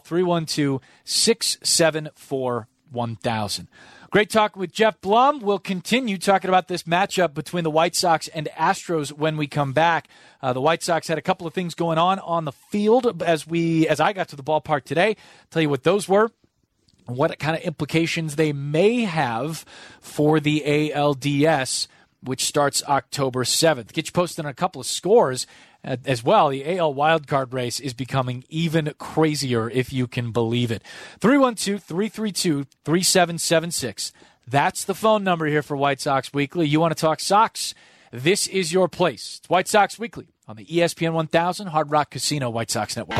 312-674-1000. Great talking with Jeff Blum. We'll continue talking about this matchup between the White Sox and Astros when we come back. The White Sox had a couple of things going on the field as I got to the ballpark today. Tell you what those were, what kind of implications they may have for the ALDS, which starts October 7th. Get you posted on a couple of scores as well. The AL wildcard race is becoming even crazier, if you can believe it. 312-332-3776. That's the phone number here for White Sox Weekly. You want to talk Sox? This is your place. It's White Sox Weekly on the ESPN 1000 Hard Rock Casino White Sox Network.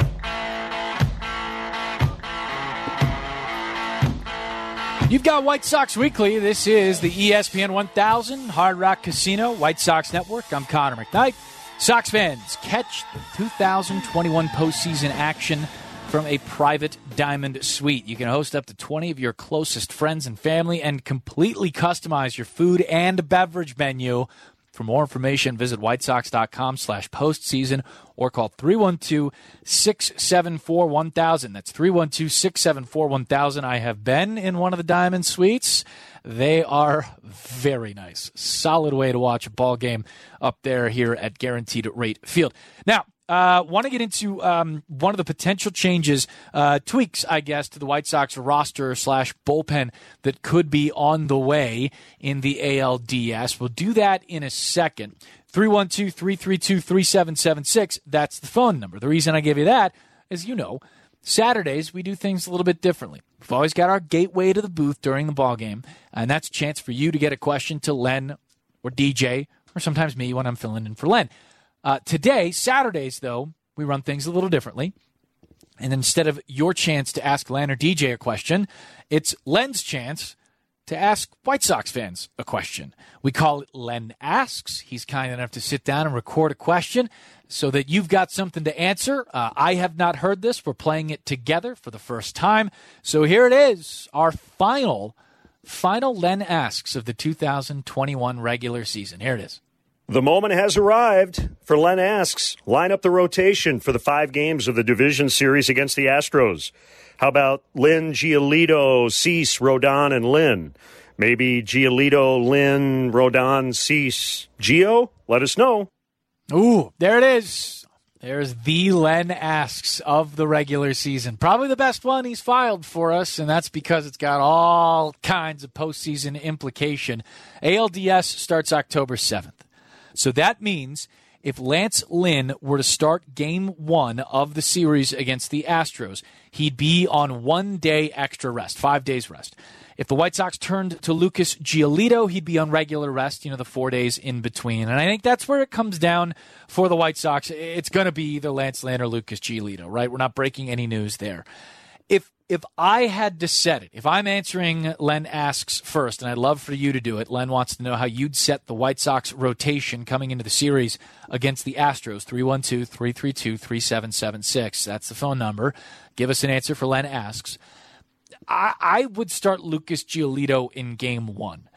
You've got White Sox Weekly. This is the ESPN 1000 Hard Rock Casino White Sox Network. I'm Connor McKnight. Sox fans, catch the 2021 postseason action from a private Diamond Suite. You can host up to 20 of your closest friends and family and completely customize your food and beverage menu. For more information, visit whitesox.com/postseason or call 312-674-1000. That's 312-674-1000. I have been in one of the Diamond Suites. They are very nice. Solid way to watch a ball game up there here at Guaranteed Rate Field. Now, want to get into one of the potential changes, tweaks, I guess, to the White Sox roster / bullpen that could be on the way in the ALDS. We'll do that in a second. 312-332-3776. That's the phone number. The reason I give you that is, Saturdays we do things a little bit differently. We've always got our gateway to the booth during the ball game, and that's a chance for you to get a question to Len or DJ or sometimes me when I'm filling in for Len. Today, Saturdays, though, we run things a little differently. And instead of your chance to ask Len or DJ a question, it's Len's chance to ask White Sox fans a question. We call it Len Asks. He's kind enough to sit down and record a question so that you've got something to answer. I have not heard this. We're playing it together for the first time. So here it is, our final Len Asks of the 2021 regular season. Here it is. The moment has arrived for Len Asks. Line up the rotation for the 5 games of the division series against the Astros. How about Lynn, Giolito, Cease, Rodon, and Lynn? Maybe Giolito, Lynn, Rodon, Cease, Gio? Let us know. Ooh, there it is. There's the Len Asks of the regular season. Probably the best one he's filed for us, and that's because it's got all kinds of postseason implication. ALDS starts October 7th. So that means if Lance Lynn were to start game 1 of the series against the Astros, he'd be on 1 day extra rest, 5 days rest. If the White Sox turned to Lucas Giolito, he'd be on regular rest, the 4 days in between. And I think that's where it comes down for the White Sox. It's going to be either Lance Lynn or Lucas Giolito, right? We're not breaking any news there. If I had to set it, if I'm answering Len Asks first, and I'd love for you to do it, Len wants to know how you'd set the White Sox rotation coming into the series against the Astros, 312-332-3776. That's the phone number. Give us an answer for Len Asks. I would start Lucas Giolito in game 1.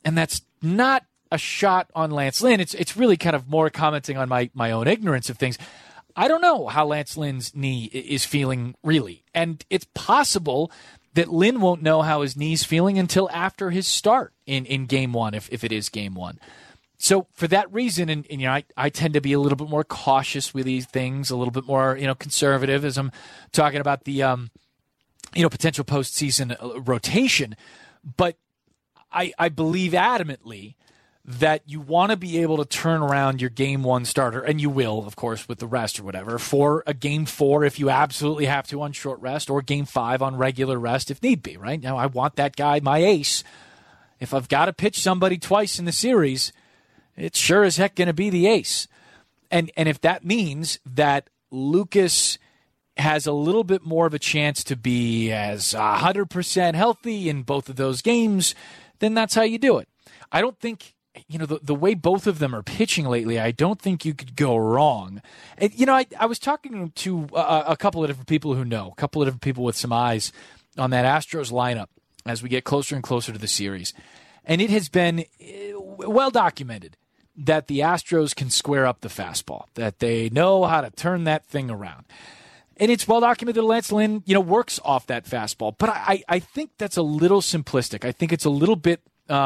And that's not a shot on Lance Lynn. It's really kind of more commenting on my own ignorance of things. I don't know how Lance Lynn's knee is feeling, really. And it's possible that Lynn won't know how his knee's feeling until after his start in Game 1, if it is Game 1. So for that reason, and I tend to be a little bit more cautious with these things, a little bit more conservative as I'm talking about the potential postseason rotation. But I believe adamantly that you want to be able to turn around your Game 1 starter, and you will, of course, with the rest or whatever, for a Game 4 if you absolutely have to on short rest, or Game 5 on regular rest if need be, right? Now, I want that guy, my ace. If I've got to pitch somebody twice in the series, it's sure as heck going to be the ace. And if that means that Lucas has a little bit more of a chance to be as 100% healthy in both of those games, then that's how you do it. I don't think, the way both of them are pitching lately, I don't think you could go wrong. And, I was talking to a couple of different people who know, a couple of different people with some eyes on that Astros lineup as we get closer and closer to the series. And it has been well documented that the Astros can square up the fastball, that they know how to turn that thing around. And it's well documented that Lance Lynn, works off that fastball. But I think that's a little simplistic. I think it's a little bit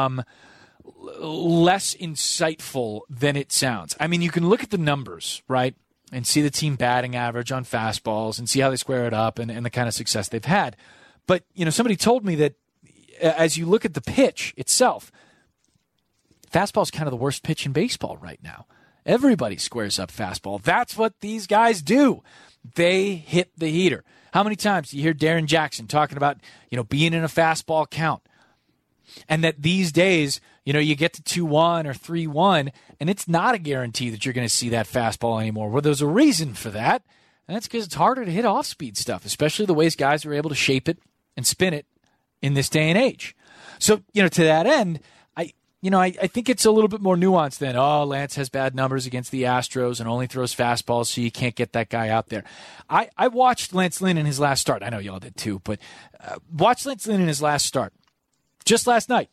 less insightful than it sounds. I mean, you can look at the numbers, right, and see the team batting average on fastballs and see how they square it up and the kind of success they've had. But, somebody told me that as you look at the pitch itself, fastball is kind of the worst pitch in baseball right now. Everybody squares up fastball. That's what these guys do. They hit the heater. How many times do you hear Darren Jackson talking about, being in a fastball count? And that these days, you get to 2-1 or 3-1, and it's not a guarantee that you're going to see that fastball anymore. Well, there's a reason for that, and that's because it's harder to hit off-speed stuff, especially the ways guys are able to shape it and spin it in this day and age. So, to that end, I think it's a little bit more nuanced than, Lance has bad numbers against the Astros and only throws fastballs, so you can't get that guy out there. I watched Lance Lynn in his last start. I know y'all did too, but watched Lance Lynn in his last start just last night.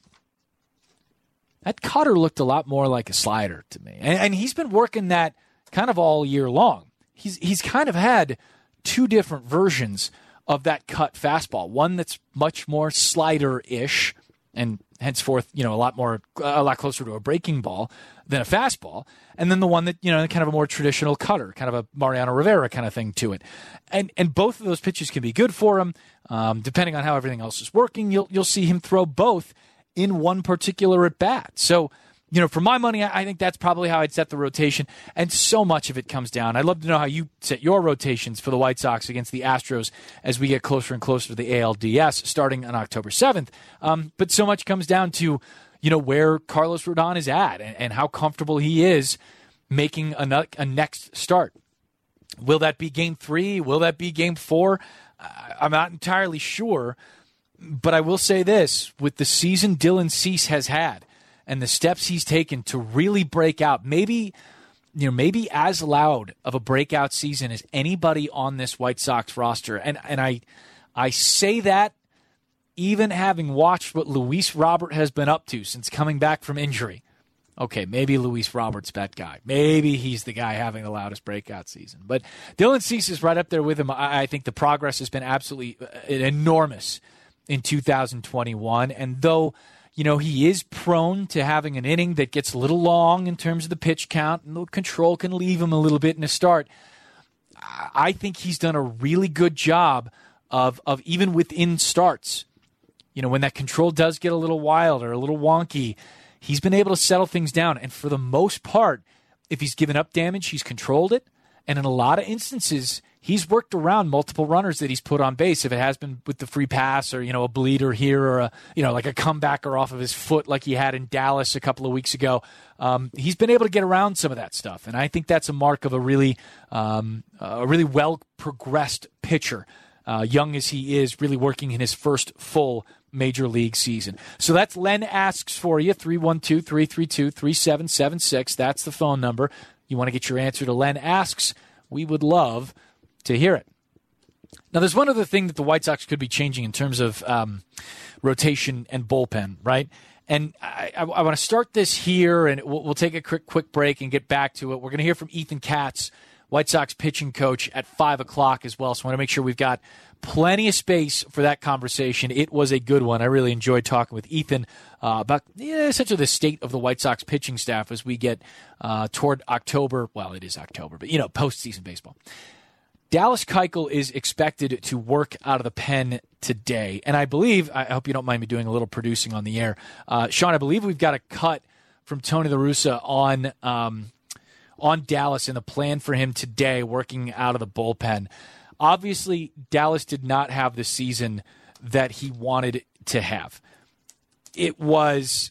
That cutter looked a lot more like a slider to me. And he's been working that kind of all year long. He's kind of had two different versions of that cut fastball. One that's much more slider-ish and henceforth, a lot closer to a breaking ball than a fastball. And then the one that, kind of a more traditional cutter, kind of a Mariano Rivera kind of thing to it. And both of those pitches can be good for him. Depending on how everything else is working, you'll see him throw both in one particular at bat. So, for my money, I think that's probably how I'd set the rotation. And so much of it comes down. I'd love to know how you set your rotations for the White Sox against the Astros as we get closer and closer to the ALDS starting on October 7th. But so much comes down to, where Carlos Rodon is at and how comfortable he is making a next start. Will that be Game 3? Will that be Game 4? I'm not entirely sure. But I will say this, with the season Dylan Cease has had, and the steps he's taken to really break out, maybe as loud of a breakout season as anybody on this White Sox roster. And I say that even having watched what Luis Robert has been up to since coming back from injury. Okay, maybe Luis Robert's that guy. Maybe he's the guy having the loudest breakout season. But Dylan Cease is right up there with him. I think the progress has been absolutely enormous in 2021. And though he is prone to having an inning that gets a little long in terms of the pitch count, and the control can leave him a little bit in a start. I think he's done a really good job of even within starts. When that control does get a little wild or a little wonky, he's been able to settle things down. And for the most part, if he's given up damage, he's controlled it. And in a lot of instances, he's worked around multiple runners that he's put on base. If it has been with the free pass or, a bleeder here or like a comebacker off of his foot like he had in Dallas a couple of weeks ago, he's been able to get around some of that stuff. And I think that's a mark of a really well progressed pitcher. Young as he is, really working in his first full major league season. So that's Len Asks for you, 312-332-3776. That's the phone number. You want to get your answer to Len Asks, we would love to hear it. Now, there's one other thing that the White Sox could be changing in terms of rotation and bullpen, right? And I want to start this here, and we'll take a quick break and get back to it. We're going to hear from Ethan Katz, White Sox pitching coach, at 5 o'clock as well. So I want to make sure we've got plenty of space for that conversation. It was a good one. I really enjoyed talking with Ethan about essentially the state of the White Sox pitching staff as we get toward October. Well, it is October, but, postseason baseball. Dallas Keuchel is expected to work out of the pen today. And I believe, I hope you don't mind me doing a little producing on the air, Sean, I believe we've got a cut from Tony La Russa on Dallas and the plan for him today working out of the bullpen. Obviously, Dallas did not have the season that he wanted to have. It was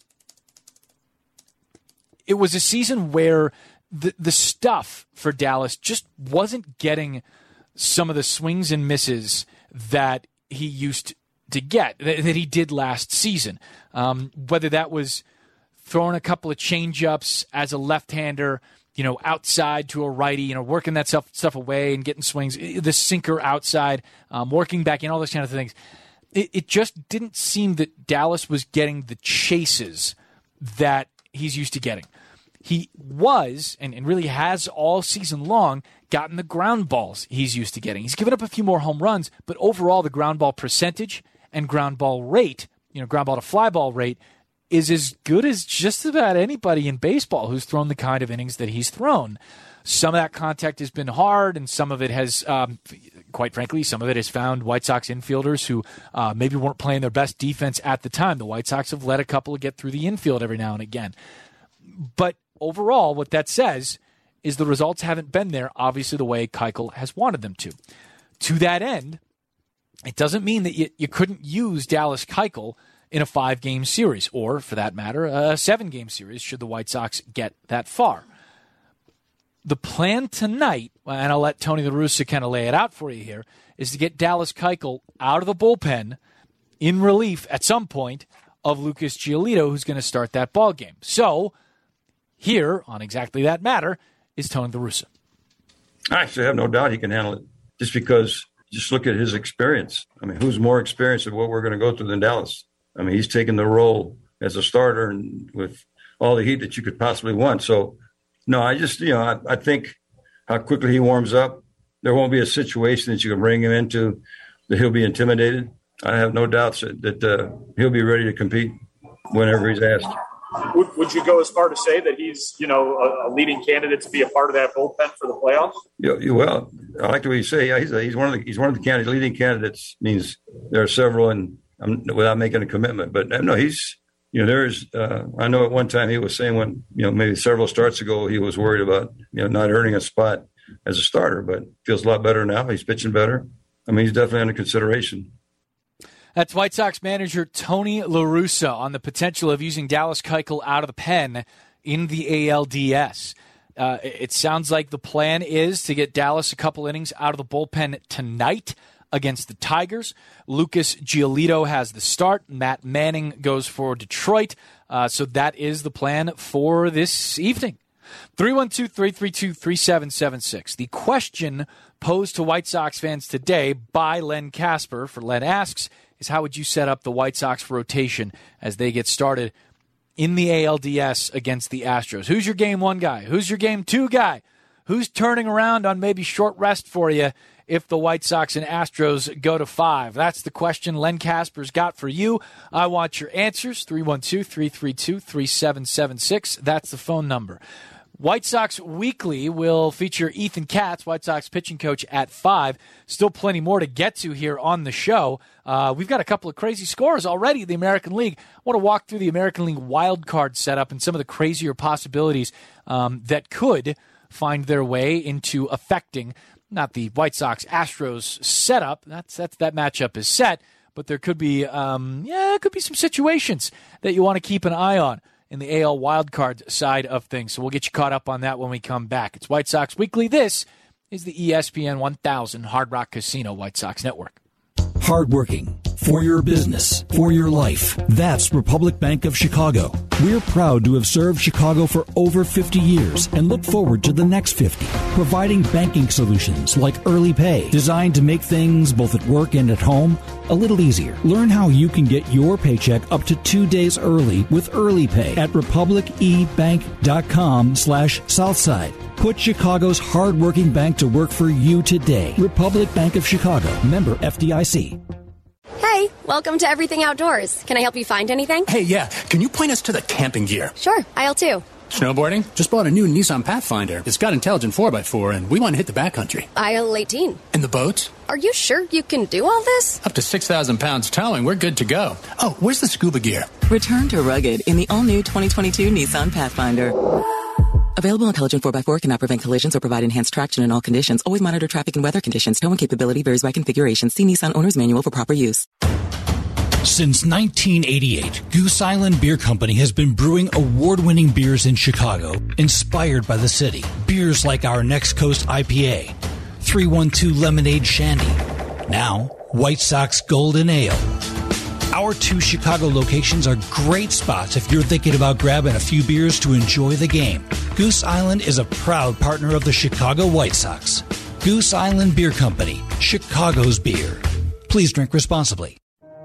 a season where the stuff for Dallas just wasn't getting some of the swings and misses that he used to get, that he did last season. Whether that was throwing a couple of change-ups as a left-hander, outside to a righty, working that stuff away and getting swings, the sinker outside, working back in, all those kind of things. It just didn't seem that Dallas was getting the chases that he's used to getting. He was, and really has all season long, gotten the ground balls he's used to getting. He's given up a few more home runs, but overall the ground ball percentage and ground ball rate, ground ball to fly ball rate, is as good as just about anybody in baseball who's thrown the kind of innings that he's thrown. Some of that contact has been hard, and some of it has, quite frankly, some of it has found White Sox infielders who maybe weren't playing their best defense at the time. The White Sox have let a couple get through the infield every now and again. But overall, what that says is the results haven't been there, obviously, the way Keuchel has wanted them to. To that end, it doesn't mean that you couldn't use Dallas Keuchel in a 5-game series, or, for that matter, a 7-game series, should the White Sox get that far. The plan tonight, and I'll let Tony La Russa kind of lay it out for you here, is to get Dallas Keuchel out of the bullpen in relief at some point of Lucas Giolito, who's going to start that ball game. So, here, on exactly that matter, is Tony La Russa. I actually have no doubt he can handle it, just because just look at his experience. I mean, who's more experienced at what we're going to go through than Dallas? I mean, he's taken the role as a starter and with all the heat that you could possibly want. So, no, I just, I think how quickly he warms up, there won't be a situation that you can bring him into that he'll be intimidated. I have no doubts that he'll be ready to compete whenever he's asked. Would you go as far to say that he's, a leading candidate to be a part of that bullpen for the playoffs? Yeah, well, I like the way you say. Yeah, he's one of the candidates. Leading candidates means there are several, and without making a commitment. But no, he's. There's. I know at one time he was saying when maybe several starts ago he was worried about not earning a spot as a starter, but feels a lot better now. He's pitching better. I mean, he's definitely under consideration. That's White Sox manager Tony La Russa on the potential of using Dallas Keuchel out of the pen in the ALDS. It sounds like the plan is to get Dallas a couple innings out of the bullpen tonight against the Tigers. Lucas Giolito has the start. Matt Manning goes for Detroit. So that is the plan for this evening. 312-332-3776. The question posed to White Sox fans today by Len Casper, for Len Asks, is how would you set up the White Sox rotation as they get started in the ALDS against the Astros? Who's your game 1 guy? Who's your game 2 guy? Who's turning around on maybe short rest for you if the White Sox and Astros go to 5? That's the question Len Casper's got for you. I want your answers. 312-332-3776. That's the phone number. White Sox Weekly will feature Ethan Katz, White Sox pitching coach, at 5. Still plenty more to get to here on the show. We've got a couple of crazy scores already in the American League. I want to walk through the American League wild card setup and some of the crazier possibilities that could find their way into affecting not the White Sox Astros setup. That matchup is set, but there could be some situations that you want to keep an eye on in the AL wildcard side of things. So we'll get you caught up on that when we come back. It's White Sox Weekly. This is the ESPN 1000 Hard Rock Casino White Sox Network. Hardworking, for your business, for your life. That's Republic Bank of Chicago. We're proud to have served Chicago for over 50 years and look forward to the next 50, providing banking solutions like Early Pay, designed to make things both at work and at home a little easier. Learn how you can get your paycheck up to 2 days early with Early Pay at republicebank.com/Southside. Put Chicago's hardworking bank to work for you today. Republic Bank of Chicago, member FDIC. Hey, welcome to Everything Outdoors. Can I help you find anything? Hey, yeah. Can you point us to the camping gear? Sure, aisle 2. Snowboarding? Just bought a new Nissan Pathfinder. It's got intelligent 4x4, and we want to hit the backcountry. Aisle 18. And the boats? Are you sure you can do all this? Up to 6,000 pounds towing, we're good to go. Oh, where's the scuba gear? Return to rugged in the all-new 2022 Nissan Pathfinder. Available intelligent 4x4 cannot prevent collisions or provide enhanced traction in all conditions. Always monitor traffic and weather conditions. Towing capability varies by configuration. See Nissan Owner's Manual for proper use. Since 1988, Goose Island Beer Company has been brewing award-winning beers in Chicago, inspired by the city. Beers like our Next Coast IPA, 312 Lemonade Shandy, now White Sox Golden Ale. Our 2 Chicago locations are great spots if you're thinking about grabbing a few beers to enjoy the game. Goose Island is a proud partner of the Chicago White Sox. Goose Island Beer Company, Chicago's beer. Please drink responsibly.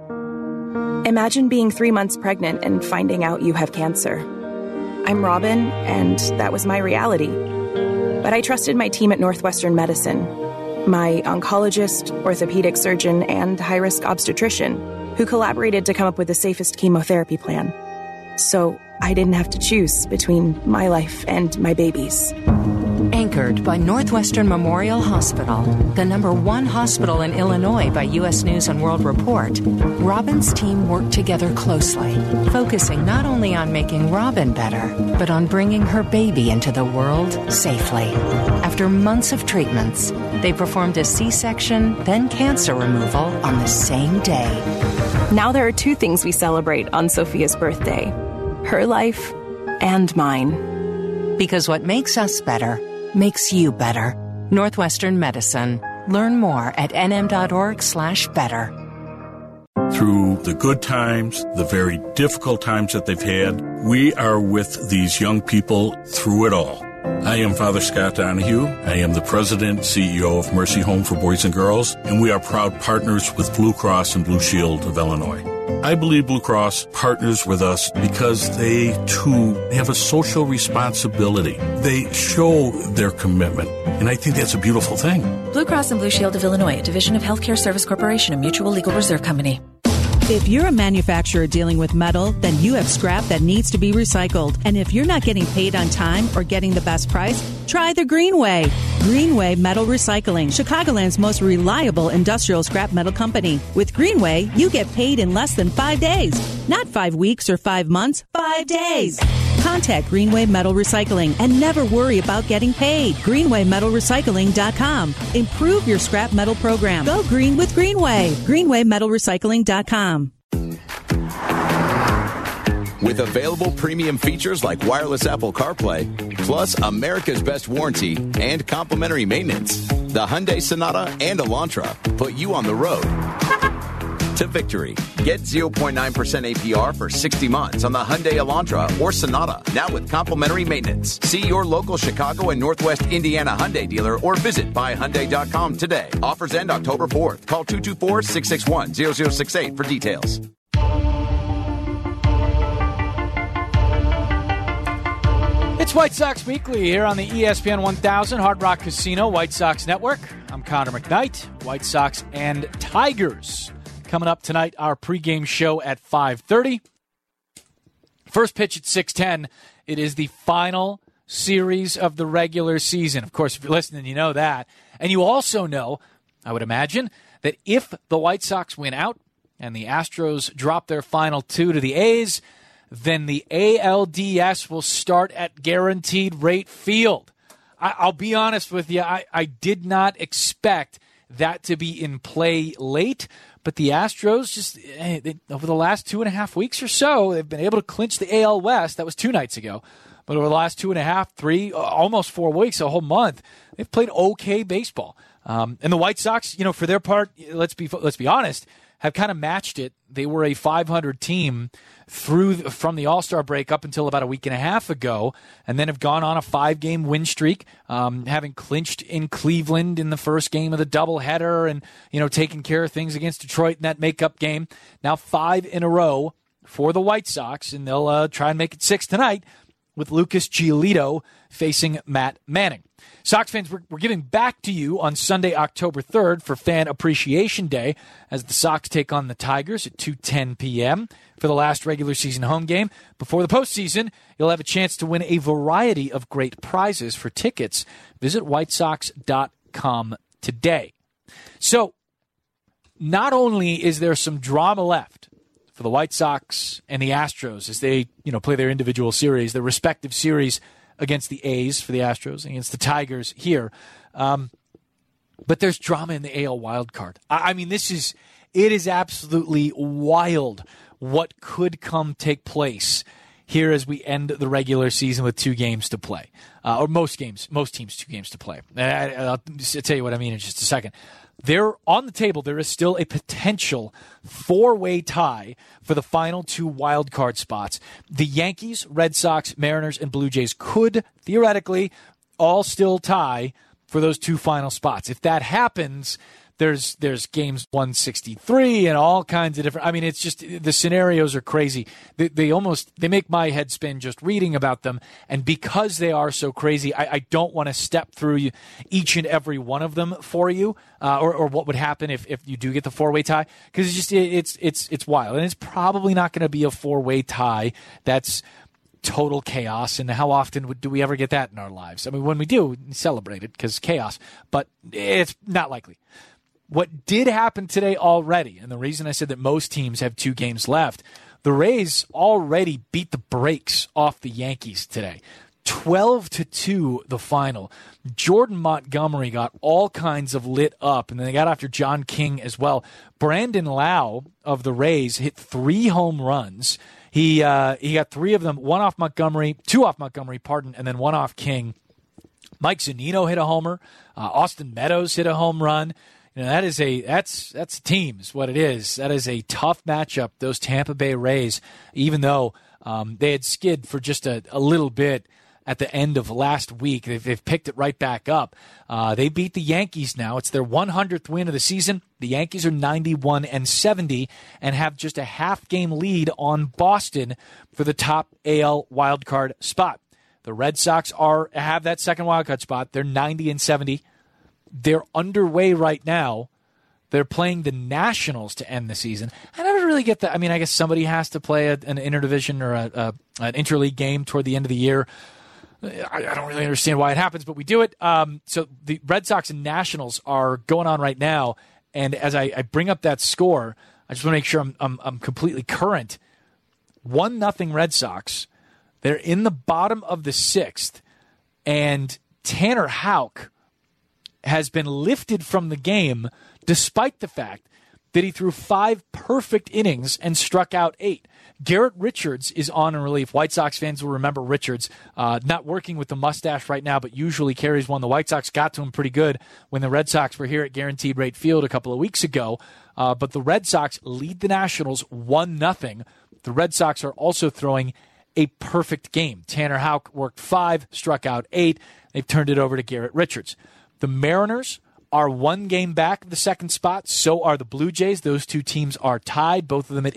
Imagine being 3 months pregnant and finding out you have cancer. I'm Robin, and that was my reality. But I trusted my team at Northwestern Medicine, my oncologist, orthopedic surgeon, and high-risk obstetrician, who collaborated to come up with the safest chemotherapy plan. So I didn't have to choose between my life and my baby's. Anchored by Northwestern Memorial Hospital, the #1 hospital in Illinois by U.S. News and World Report, Robin's team worked together closely, focusing not only on making Robin better, but on bringing her baby into the world safely. After months of treatments, they performed a C-section, then cancer removal on the same day. Now there are 2 things we celebrate on Sophia's birthday: her life and mine. Because what makes us better makes you better. Northwestern Medicine. Learn more at nm.org/better. Through the good times, the very difficult times that they've had, we are with these young people through it all. I am Father Scott Donahue. I am the President and CEO of Mercy Home for Boys and Girls, and we are proud partners with Blue Cross and Blue Shield of Illinois. I believe Blue Cross partners with us because they, too, have a social responsibility. They show their commitment, and I think that's a beautiful thing. Blue Cross and Blue Shield of Illinois, a division of Healthcare Service Corporation, a mutual legal reserve company. If you're a manufacturer dealing with metal, then you have scrap that needs to be recycled. And if you're not getting paid on time or getting the best price, try the Greenway. Greenway Metal Recycling, Chicagoland's most reliable industrial scrap metal company. With Greenway, you get paid in less than 5 days. Not 5 weeks or 5 months, 5 days. Contact Greenway Metal Recycling and never worry about getting paid. GreenwayMetalRecycling.com. Improve your scrap metal program. Go green with Greenway. GreenwayMetalRecycling.com. With available premium features like wireless Apple CarPlay, plus America's best warranty and complimentary maintenance, the Hyundai Sonata and Elantra put you on the road to victory. Get 0.9% APR for 60 months on the Hyundai Elantra or Sonata, now with complimentary maintenance. See your local Chicago and Northwest Indiana Hyundai dealer or visit buyhyundai.com today. Offers end October 4th. Call 224-661-0068 for details. It's White Sox Weekly here on the ESPN 1000 Hard Rock Casino White Sox Network. I'm Connor McKnight. White Sox and Tigers coming up tonight, our pregame show at 5:30. First pitch at 6:10. It is the final series of the regular season. Of course, if you're listening, you know that. And you also know, I would imagine, that if the White Sox win out and the Astros drop their final 2 to the A's, then the ALDS will start at Guaranteed Rate Field. I'll be honest with you, I did not expect that to be in play late, but the Astros over the last 2.5 weeks or so, they've been able to clinch the AL West. That was 2 nights ago. But over the last 2.5, 3, almost 4 weeks, a whole month, they've played okay baseball. And the White Sox, for their part, let's be honest, have kind of matched it. They were a 500 team from the All-Star break up until about a week and a half ago, and then have gone on a 5-game win streak, having clinched in Cleveland in the first game of the doubleheader and, taking care of things against Detroit in that makeup game. Now 5 in a row for the White Sox, and they'll try and make it 6 tonight with Lucas Giolito facing Matt Manning. Sox fans, we're giving back to you on Sunday, October 3rd for Fan Appreciation Day as the Sox take on the Tigers at 2:10 p.m. for the last regular season home game. Before the postseason, you'll have a chance to win a variety of great prizes. For tickets, visit whitesox.com today. So, not only is there some drama left for the White Sox and the Astros as they, play their individual series, their respective series against the A's for the Astros, against the Tigers here. But there's drama in the AL wildcard. I mean, it is absolutely wild what could take place here as we end the regular season with 2 games to play. Or most teams 2 games to play. I'll tell you what I mean in just a second. On the table, there is still a potential 4-way tie for the final 2 wild card spots. The Yankees, Red Sox, Mariners, and Blue Jays could, theoretically, all still tie for those 2 final spots. If that happens, there's games 163 and all kinds of different. I mean, it's just the scenarios are crazy. They make my head spin just reading about them. And because they are so crazy, I don't want to step through each and every one of them for you, or what would happen if you do get the 4-way tie, because it's wild, and it's probably not going to be a 4-way tie. That's total chaos, and how often do we ever get that in our lives? I mean, when we do, we celebrate it because chaos, but it's not likely. What did happen today already, and the reason I said that most teams have 2 games left, the Rays already beat the brakes off the Yankees today. 12-2 the final. Jordan Montgomery got all kinds of lit up, and then they got after John King as well. Brandon Lau of the Rays hit 3 home runs. He got 3 of them, 2 off Montgomery, and then 1 off King. Mike Zunino hit a homer. Austin Meadows hit a home run. That's a team is what it is. That is a tough matchup, those Tampa Bay Rays, even though they had skid for just a little bit at the end of last week. They've picked it right back up. They beat the Yankees now. It's their 100th win of the season. The Yankees are 91-70 and have just a half-game lead on Boston for the top AL wildcard spot. The Red Sox have that second wildcard spot. They're 90-70. They're underway right now. They're playing the Nationals to end the season. I never really get that. I mean, I guess somebody has to play an interdivision or an interleague game toward the end of the year. I don't really understand why it happens, but we do it. So the Red Sox and Nationals are going on right now, and as I bring up that score, I just want to make sure I'm completely current. 1-0 Red Sox. They're in the bottom of the 6th, and Tanner Houck has been lifted from the game despite the fact that he threw 5 perfect innings and struck out 8. Garrett Richards is on in relief. White Sox fans will remember Richards, not working with the mustache right now, but usually carries one. The White Sox got to him pretty good when the Red Sox were here at Guaranteed Rate Field a couple of weeks ago. But the Red Sox lead the Nationals 1-0. The Red Sox are also throwing a perfect game. Tanner Houck worked 5, struck out 8. They've turned it over to Garrett Richards. The Mariners are 1 game back of the second spot. So are the Blue Jays. Those 2 teams are tied, both of them at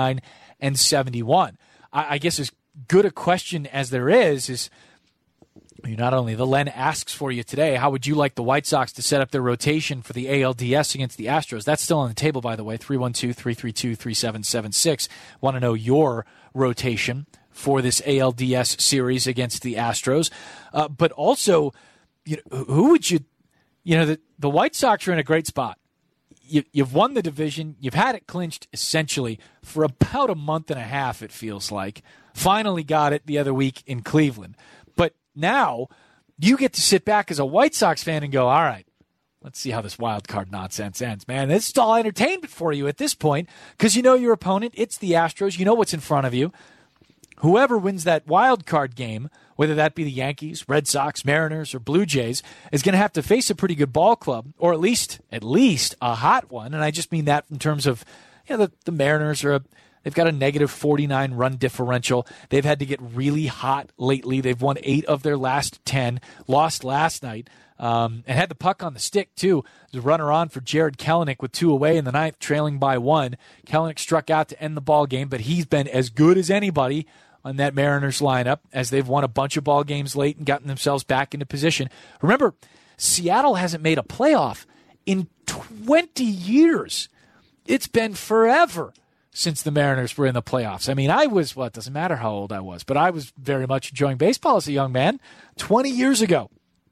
89-71. I guess as good a question as there is not only the Len asks for you today, how would you like the White Sox to set up their rotation for the ALDS against the Astros? That's still on the table, by the way, 312-332-3776. Want to know your rotation for this ALDS series against the Astros. But also, who would you... the White Sox are in a great spot. You've won the division. You've had it clinched essentially for about a month and a half, it feels like. Finally got it the other week in Cleveland. But now you get to sit back as a White Sox fan and go, all right, let's see how this wild card nonsense ends, man. This is all entertainment for you at this point because you know your opponent. It's the Astros. You know what's in front of you. whoever wins that wild card game, whether that be the Yankees, Red Sox, Mariners, or Blue Jays, is going to have to face a pretty good ball club, or at least a hot one. And I just mean that in terms of, the Mariners they've got a negative 49 run differential. They've had to get really hot lately. They've won 8 of their last 10, lost last night, and had the puck on the stick, too. There's a runner on for Jared Kelenic with 2 away in the ninth, trailing by 1. Kelenic struck out to end the ball game, but he's been as good as anybody on that Mariners lineup as they've won a bunch of ball games late and gotten themselves back into position. Remember, Seattle hasn't made a playoff in 20 years. It's been forever since the Mariners were in the playoffs. I mean, it doesn't matter how old I was, but I was very much enjoying baseball as a young man 20 years ago.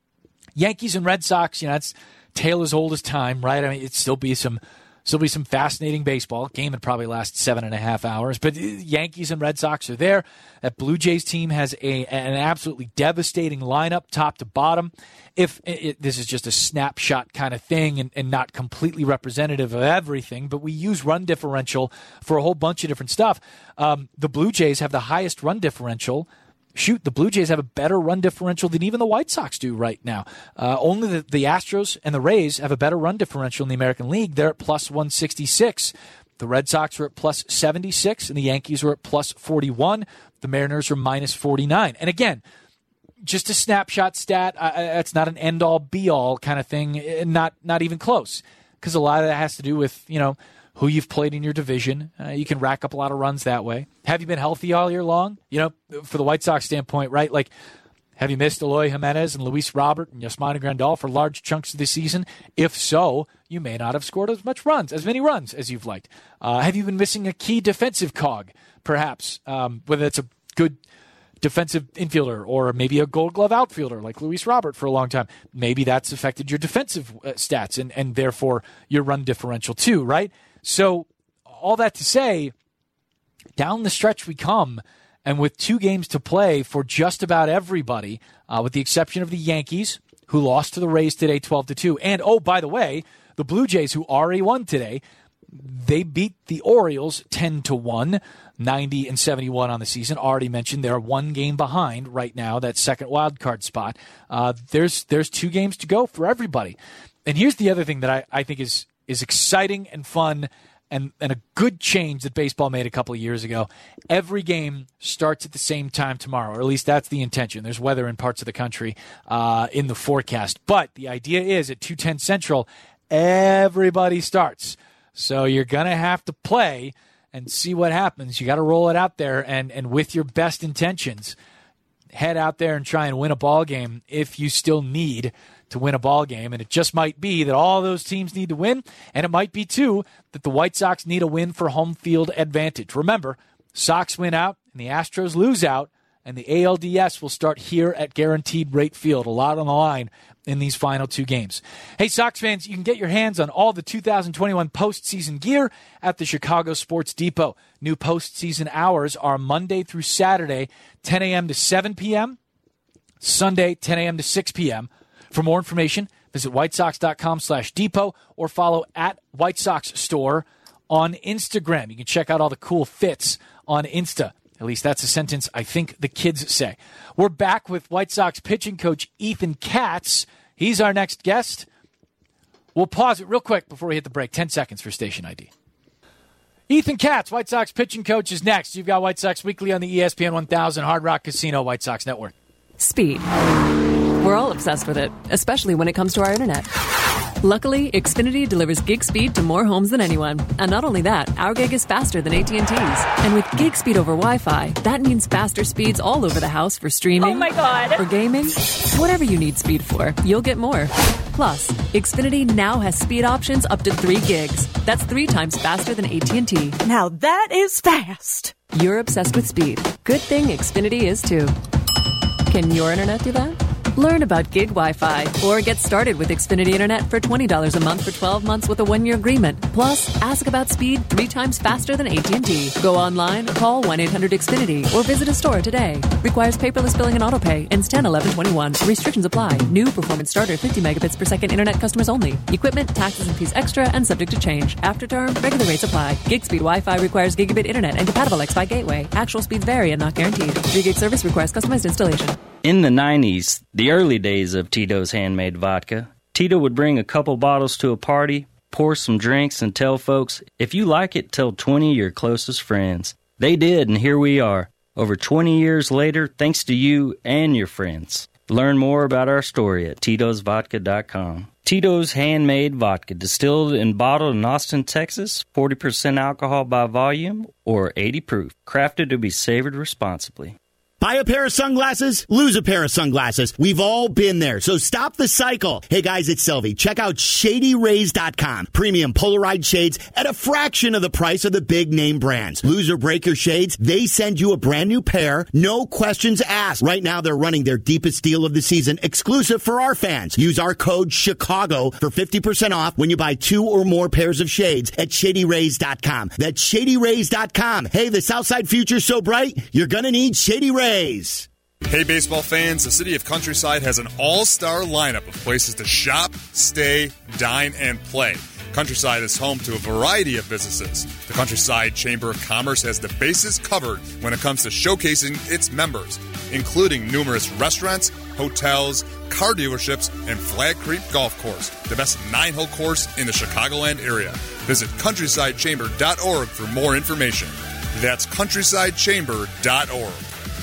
Yankees and Red Sox, it's tale as old as time, right? I mean, it'd still be some fascinating baseball. Game would probably last 7.5 hours, but Yankees and Red Sox are there. That Blue Jays team has an absolutely devastating lineup, top to bottom. This is just a snapshot kind of thing and not completely representative of everything, but we use run differential for a whole bunch of different stuff. The Blue Jays have the highest run differential. The Blue Jays have a better run differential than even the White Sox do right now. Only the Astros and the Rays have a better run differential in the American League. They're at plus 166. The Red Sox are at plus 76, and the Yankees are at plus 41. The Mariners are minus 49. And again, just a snapshot stat. It's not an end-all, be-all kind of thing. Not even close, because a lot of that has to do with, who you've played in your division. You can rack up a lot of runs that way. Have you been healthy all year long? For the White Sox standpoint, right? Like, have you missed Eloy Jimenez and Luis Robert and Yasmani Grandal for large chunks of the season? If so, you may not have scored as many runs as you've liked. Have you been missing a key defensive cog, perhaps? Whether it's a good defensive infielder or maybe a Gold Glove outfielder like Luis Robert for a long time. Maybe that's affected your defensive stats and therefore your run differential too, right? So all that to say, down the stretch we come, and with 2 games to play for just about everybody, with the exception of the Yankees, who lost to the Rays today 12-2. And, by the way, the Blue Jays, who already won today, they beat the Orioles 10-1, 90-71 on the season. Already mentioned they're 1 game behind right now, that second wild card spot. There's 2 games to go for everybody. And here's the other thing that I think is exciting and fun and a good change that baseball made a couple of years ago. Every game starts at the same time tomorrow, or at least that's the intention. There's weather in parts of the country in the forecast. But the idea is at 2:10 Central, everybody starts. So you're going to have to play and see what happens. You got to roll it out there and with your best intentions, head out there and try and win a ball game if you still need to win a ball game. And it just might be that all those teams need to win, and it might be, too, that the White Sox need a win for home field advantage. Remember, Sox win out and the Astros lose out, and the ALDS will start here at Guaranteed Rate Field. A lot on the line in these final 2 games. Hey, Sox fans, you can get your hands on all the 2021 postseason gear at the Chicago Sports Depot. New postseason hours are Monday through Saturday, 10 a.m. to 7 p.m., Sunday, 10 a.m. to 6 p.m., For more information, visit whitesox.com/depot or follow at White Sox Store on Instagram. You can check out all the cool fits on Insta. At least that's a sentence I think the kids say. We're back with White Sox pitching coach Ethan Katz. He's our next guest. We'll pause it real quick before we hit the break. 10 seconds for station ID. Ethan Katz, White Sox pitching coach, is next. You've got White Sox Weekly on the ESPN 1000 Hard Rock Casino White Sox Network. Speed. We're all obsessed with it, especially when it comes to our internet. Luckily, Xfinity delivers gig speed to more homes than anyone. And not only that, our gig is faster than AT&T's. And with gig speed over Wi-Fi, that means faster speeds all over the house for streaming, oh my God, for gaming, whatever you need speed for, you'll get more. Plus, Xfinity now has speed options up to 3 gigs. That's 3 times faster than AT&T. Now that is fast. You're obsessed with speed. Good thing Xfinity is too. Can your internet do that? Learn about gig Wi-Fi or get started with Xfinity Internet for $20 a month for 12 months with a 1-year agreement. Plus, ask about speed 3 times faster than AT&T. Go online, call 1-800-XFINITY or visit a store today. Requires paperless billing and autopay. Ends 10/11/21. Restrictions apply. New performance starter 50 megabits per second internet customers only. Equipment, taxes and fees extra and subject to change. After term, regular rates apply. Gig speed Wi-Fi requires gigabit internet and compatible X-Fi gateway. Actual speeds vary and not guaranteed. 3 gig service requires customized installation. In the 90s, the early days of Tito's handmade vodka, Tito would bring a couple bottles to a party, pour some drinks, and tell folks, if you like it, tell 20 of your closest friends. They did, and here we are, over 20 years later, thanks to you and your friends. Learn more about our story at Tito'sVodka.com. Tito's handmade vodka, distilled and bottled in Austin, Texas, 40% alcohol by volume or 80 proof, crafted to be savored responsibly. Buy a pair of sunglasses, lose a pair of sunglasses. We've all been there, so stop the cycle. Hey guys, it's Selvey. Check out ShadyRays.com. Premium Polaroid shades at a fraction of the price of the big name brands. Lose or break your shades, they send you a brand new pair, no questions asked. Right now they're running their deepest deal of the season, exclusive for our fans. Use our code CHICAGO for 50% off when you buy 2 or more pairs of shades at ShadyRays.com. That's ShadyRays.com. Hey, the Southside future's so bright, you're gonna need Shady Rays. Hey baseball fans, the city of Countryside has an all-star lineup of places to shop, stay, dine, and play. Countryside is home to a variety of businesses. The Countryside Chamber of Commerce has the bases covered when it comes to showcasing its members, including numerous restaurants, hotels, car dealerships, and Flag Creek Golf Course, the best 9-hole course in the Chicagoland area. Visit CountrysideChamber.org for more information. That's CountrysideChamber.org.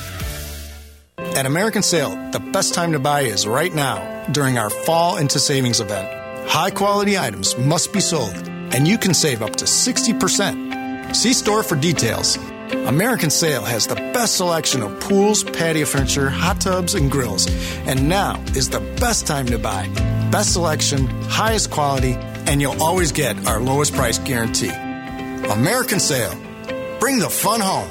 At American Sale, the best time to buy is right now during our Fall into Savings event. High-quality items must be sold, and you can save up to 60%. See store for details. American Sale has the best selection of pools, patio furniture, hot tubs, and grills. And now is the best time to buy. Best selection, highest quality, and you'll always get our lowest price guarantee. American Sale. Bring the fun home.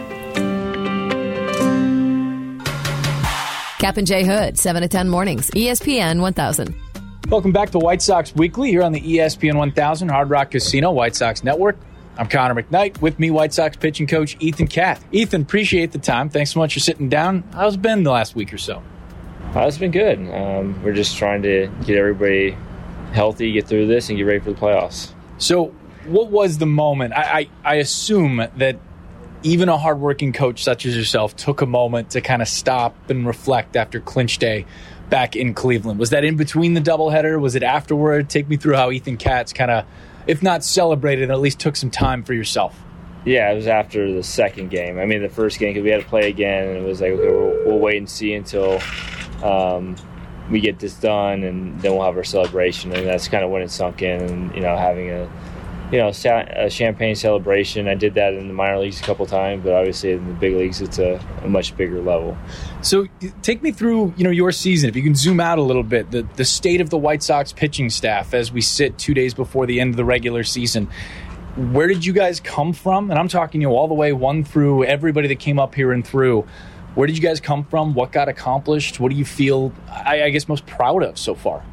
Cap and J Hood, 7 to 10 mornings, ESPN 1000. Welcome back to White Sox Weekly here on the ESPN 1000 Hard Rock Casino White Sox Network. I'm Connor McKnight. With me, White Sox pitching coach Ethan Katz. Ethan, appreciate the time. Thanks so much for sitting down. How's it been the last week or so? It's been good. We're just trying to get everybody healthy, get through this, and get ready for the playoffs. So what was the moment? I assume that even a hardworking coach such as yourself took a moment to kind of stop and reflect after clinch day back in Cleveland. Was that in between the doubleheader? Was it afterward? Take me through how Ethan Katz kind of, if not celebrated, at least took some time for yourself. Yeah, it was after the second game. I mean, the first game, because we had to play again, and it was like, okay, we'll wait and see until we get this done, and then we'll have our celebration. And that's kind of when it sunk in, and, having a champagne celebration. I did that in the minor leagues a couple times, but obviously in the big leagues, it's a much bigger level. So take me through, your season. If you can zoom out a little bit, the state of the White Sox pitching staff as we sit 2 days before the end of the regular season. Where did you guys come from? And I'm talking, all the way one through everybody that came up here and through. Where did you guys come from? What got accomplished? What do you feel, I guess, most proud of so far?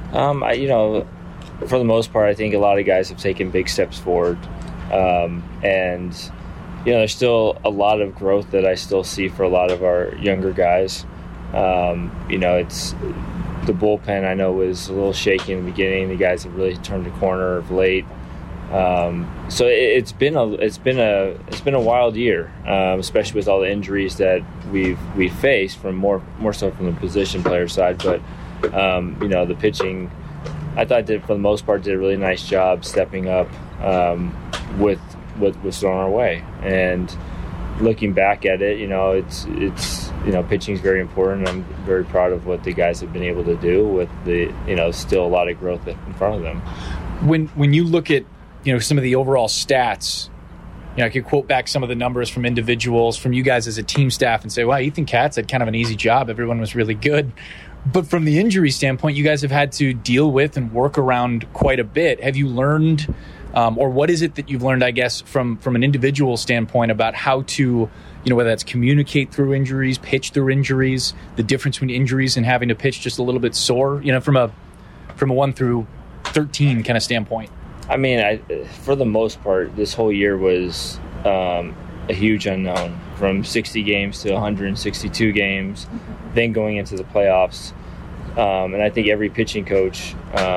For the most part, I think a lot of guys have taken big steps forward. And there's still a lot of growth that I still see for a lot of our younger guys. It's the bullpen I know was a little shaky in the beginning. The guys have really turned the corner of late. So it's been a wild year, especially with all the injuries that we've faced from more so from the position player side. But the pitching, I thought that for the most part did a really nice job stepping up with what was thrown our way. And looking back at it, it's pitching is very important. I'm very proud of what the guys have been able to do with the still a lot of growth in front of them. When you look at some of the overall stats, I could quote back some of the numbers from individuals, from you guys as a team staff, and say, wow, Ethan Katz had kind of an easy job. Everyone was really good. But from the injury standpoint, you guys have had to deal with and work around quite a bit. Have you learned or what is it that you've learned, I guess, from an individual standpoint about how to, whether that's communicate through injuries, pitch through injuries, the difference between injuries and having to pitch just a little bit sore, from a 1 through 13 kind of standpoint? I mean, for the most part, this whole year was a huge unknown, from 60 games to 162 games, then going into the playoffs. And I think every pitching coach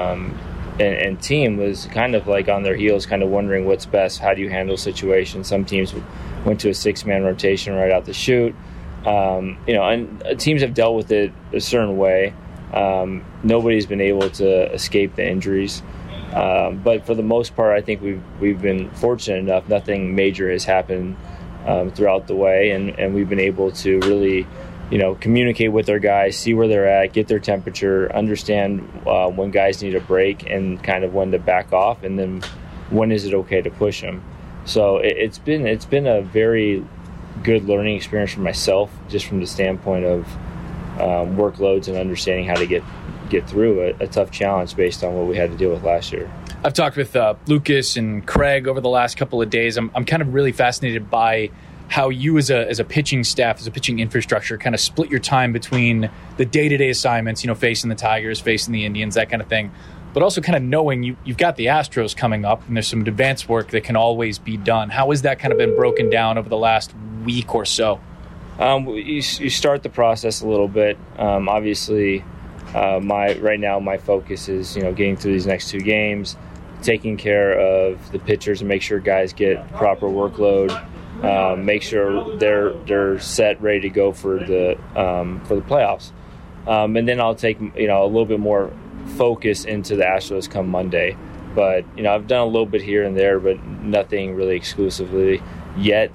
and team was kind of like on their heels, kind of wondering what's best. How do you handle situations? Some teams went to a 6-man rotation right out the chute. And teams have dealt with it a certain way. Nobody's been able to escape the injuries. But for the most part, I think we've been fortunate enough. Nothing major has happened throughout the way, and we've been able to really, communicate with our guys, see where they're at, get their temperature, understand when guys need a break, and kind of when to back off, and then when is it okay to push them. So it's been a very good learning experience for myself, just from the standpoint of workloads and understanding how to get through a tough challenge based on what we had to deal with last year. I've talked with Lucas and Craig over the last couple of days. I'm kind of really fascinated by how you as a pitching staff, as a pitching infrastructure, kind of split your time between the day-to-day assignments, facing the Tigers, facing the Indians, that kind of thing, but also kind of knowing you've got the Astros coming up and there's some advanced work that can always be done. How has that kind of been broken down over the last week or so? You start the process a little bit. Obviously, right now my focus is getting through these next 2 games, taking care of the pitchers and make sure guys get proper workload, make sure they're set, ready to go for the playoffs, and then I'll take a little bit more focus into the Astros come Monday. But I've done a little bit here and there, but nothing really exclusively yet.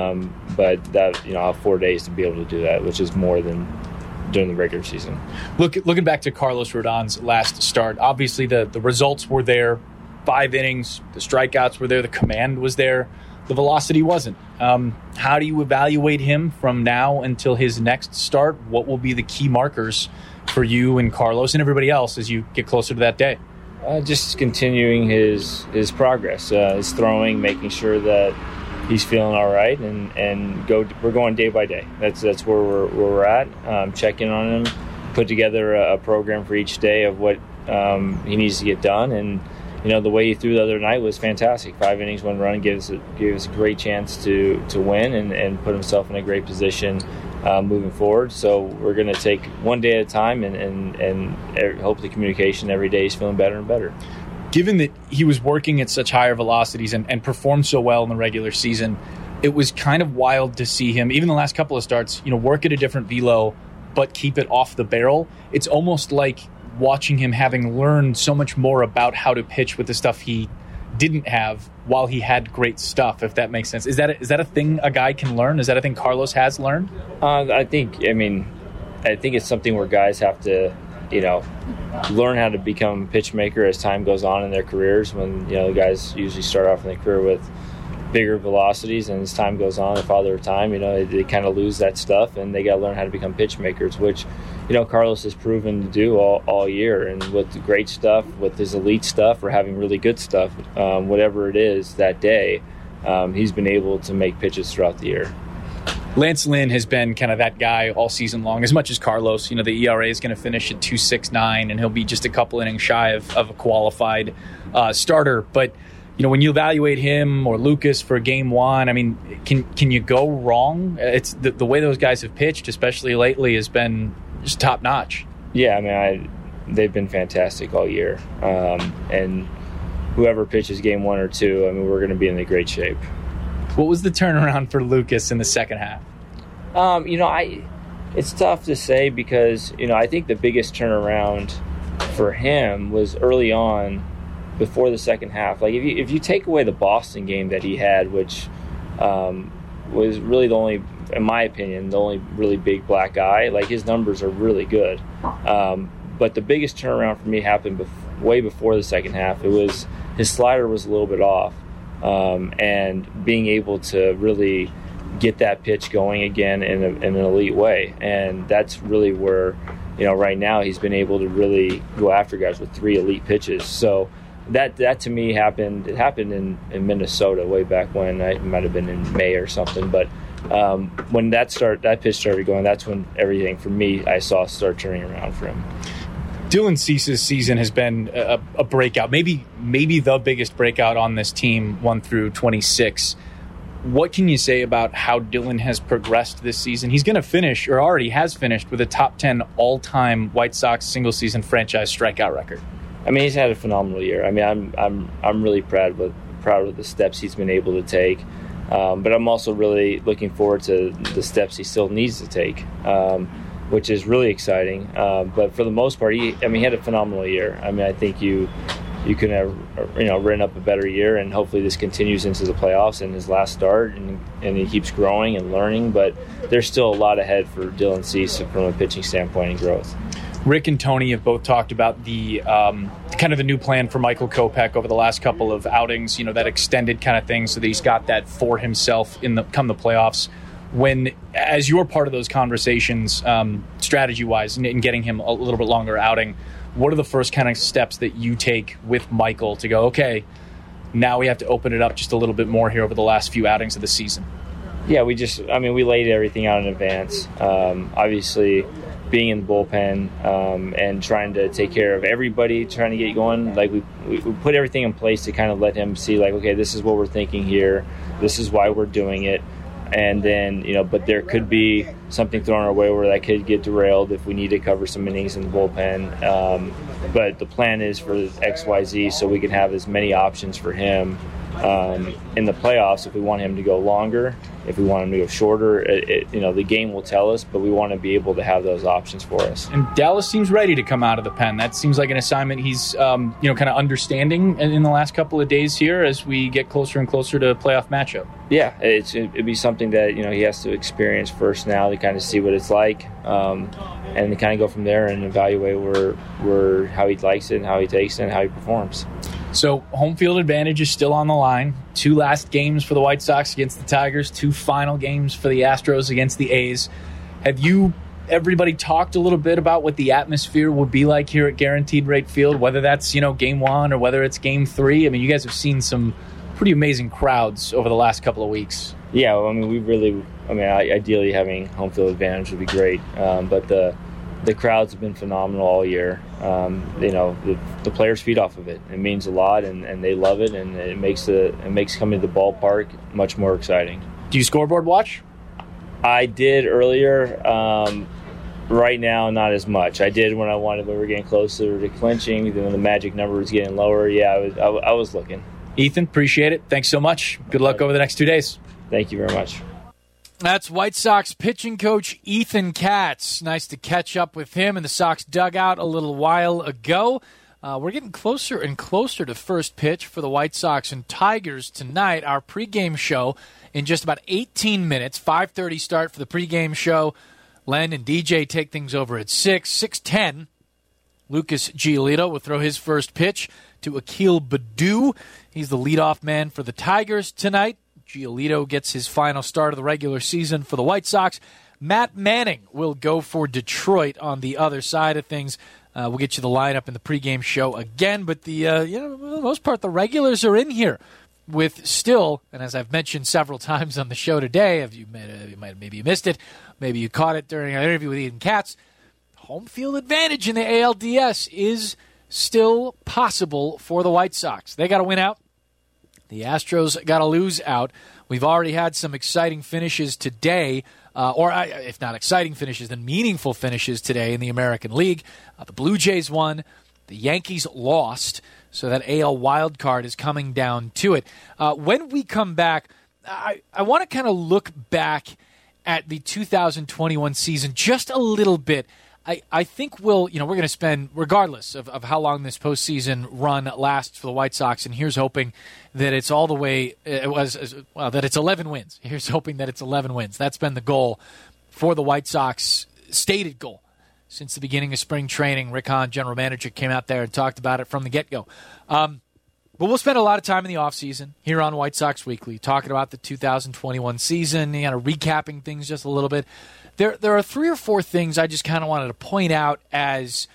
But that I'll have 4 days to be able to do that, which is more than during the regular season. Looking back to Carlos Rodon's last start, obviously the results were there, 5 innings, the strikeouts were there, the command was there, the velocity wasn't. How do you evaluate him from now until his next start? What will be the key markers for you and Carlos and everybody else as you get closer to that day? Just continuing his progress, his throwing, making sure that he's feeling all right, and we're going day by day. That's where we're at. Checking on him, put together a program for each day of what he needs to get done, and the way he threw the other night was fantastic. 5 innings, 1 run, gave us a great chance to win and put himself in a great position moving forward. So we're going to take one day at a time and hope the communication every day is feeling better and better. Given that he was working at such higher velocities and performed so well in the regular season, it was kind of wild to see him, even the last couple of starts, work at a different velo, but keep it off the barrel. It's almost like watching him having learned so much more about how to pitch with the stuff he didn't have while he had great stuff, if that makes sense. Is that a thing a guy can learn? Is that a thing Carlos has learned? I think it's something where guys have to, learn how to become a pitch maker as time goes on in their careers. When, the guys usually start off in their career with bigger velocities, and as time goes on, Father Time, they kind of lose that stuff, and they got to learn how to become pitch makers, which, Carlos has proven to do all year. And with the great stuff, with his elite stuff, or having really good stuff, whatever it is that day, he's been able to make pitches throughout the year. Lance Lynn has been kind of that guy all season long, as much as Carlos. The ERA is going to finish at 2.69, and he'll be just a couple innings shy of a qualified starter. But, when you evaluate him or Lucas for game 1, can you go wrong? It's the way those guys have pitched, especially lately, has been just top notch. Yeah, they've been fantastic all year. And whoever pitches game 1 or 2, we're going to be in a great shape. What was the turnaround for Lucas in the second half? It's tough to say because, I think the biggest turnaround for him was early on before the second half. Like if you take away the Boston game that he had, which was really the only, in my opinion, the only really big black eye, like his numbers are really good. But the biggest turnaround for me happened way before the second half. It was his slider was a little bit off. And being able to really get that pitch going again in an elite way. And that's really where, right now he's been able to really go after guys with 3 elite pitches. So that to me happened. It happened in Minnesota way back when. It might have been in May or something. But when that pitch started going, that's when everything for me I saw start turning around for him. Dylan Cease's season has been a breakout, maybe the biggest breakout on this team, 1 through 26. What can you say about how Dylan has progressed this season? He's going to finish, or already has finished, with a top 10 all-time White Sox single-season franchise strikeout record. I mean, he's had a phenomenal year. I mean, I'm really proud of the steps he's been able to take, but I'm also really looking forward to the steps he still needs to take, which is really exciting. But for the most part, he had a phenomenal year. I mean, I think you can have written up a better year, and hopefully this continues into the playoffs and his last start, and he keeps growing and learning. But there's still a lot ahead for Dylan Cease from a pitching standpoint and growth. Rick and Tony have both talked about the kind of the new plan for Michael Kopech over the last couple of outings, that extended kind of thing, so that he's got that for himself come the playoffs. When, as you're part of those conversations, strategy-wise, in getting him a little bit longer outing, what are the first kind of steps that you take with Michael to go, okay, now we have to open it up just a little bit more here over the last few outings of the season? Yeah, we laid everything out in advance. Obviously, being in the bullpen and trying to take care of everybody, trying to get going, like we put everything in place to kind of let him see, like, okay, this is what we're thinking here. This is why we're doing it. And then, but there could be something thrown our way where that could get derailed if we need to cover some innings in the bullpen. But the plan is for XYZ, so we can have as many options for him in the playoffs if we want him to go longer, if we want him to go shorter. The game will tell us, but we want to be able to have those options for us. And Dallas seems ready to come out of the pen. That seems like an assignment he's kind of understanding in the last couple of days here as we get closer and closer to a playoff matchup. Yeah, it'd be something that he has to experience first now to kind of see what it's like, and to kind of go from there and evaluate where how he likes it and how he takes it and how he performs. So home field advantage is still on the line. 2 last games for the White Sox against the Tigers, 2 final games for the Astros against the A's. Have everybody talked a little bit about what the atmosphere will be like here at Guaranteed Rate Field, whether that's, game 1 or whether it's game 3? I mean, you guys have seen some pretty amazing crowds over the last couple of weeks. Yeah, ideally having home field advantage would be great. But the crowds have been phenomenal all year. The players feed off of it. It means a lot, and they love it, and it makes coming to the ballpark much more exciting. Do you scoreboard watch? I did earlier. Right now, not as much. I did when we were getting closer to clinching, when the magic number was getting lower. Yeah, I was looking. Ethan, appreciate it. Thanks so much. Good luck over the next 2 days. Thank you very much. That's White Sox pitching coach Ethan Katz. Nice to catch up with him in the Sox dugout a little while ago. We're getting closer and closer to first pitch for the White Sox and Tigers tonight. Our pregame show in just about 18 minutes. 5:30 start for the pregame show. Len and DJ take things over at 6:10. Lucas Giolito will throw his first pitch to Akil Baddoo. He's the leadoff man for the Tigers tonight. Giolito gets his final start of the regular season for the White Sox. Matt Manning will go for Detroit on the other side of things. We'll get you the lineup in the pregame show again, but for the most part, the regulars are in here with still, and as I've mentioned several times on the show today, maybe you missed it, maybe you caught it during our interview with Ethan Katz, home field advantage in the ALDS is still possible for the White Sox. They got to win out. The Astros got to lose out. We've already had some exciting finishes today, if not exciting finishes, then meaningful finishes today in the American League. The Blue Jays won. The Yankees lost. So that AL wild card is coming down to it. When we come back, I want to kind of look back at the 2021 season just a little bit. I think we're going to spend, regardless of how long this postseason run lasts for the White Sox, and here's hoping that it's all the way, that it's 11 wins. Here's hoping that it's 11 wins. That's been the goal for the White Sox, stated goal since the beginning of spring training. Rick Hahn, general manager, came out there and talked about it from the get-go. But we'll spend a lot of time in the offseason here on White Sox Weekly talking about the 2021 season, kind of recapping things just a little bit. There are 3 or 4 things I just kind of wanted to point out as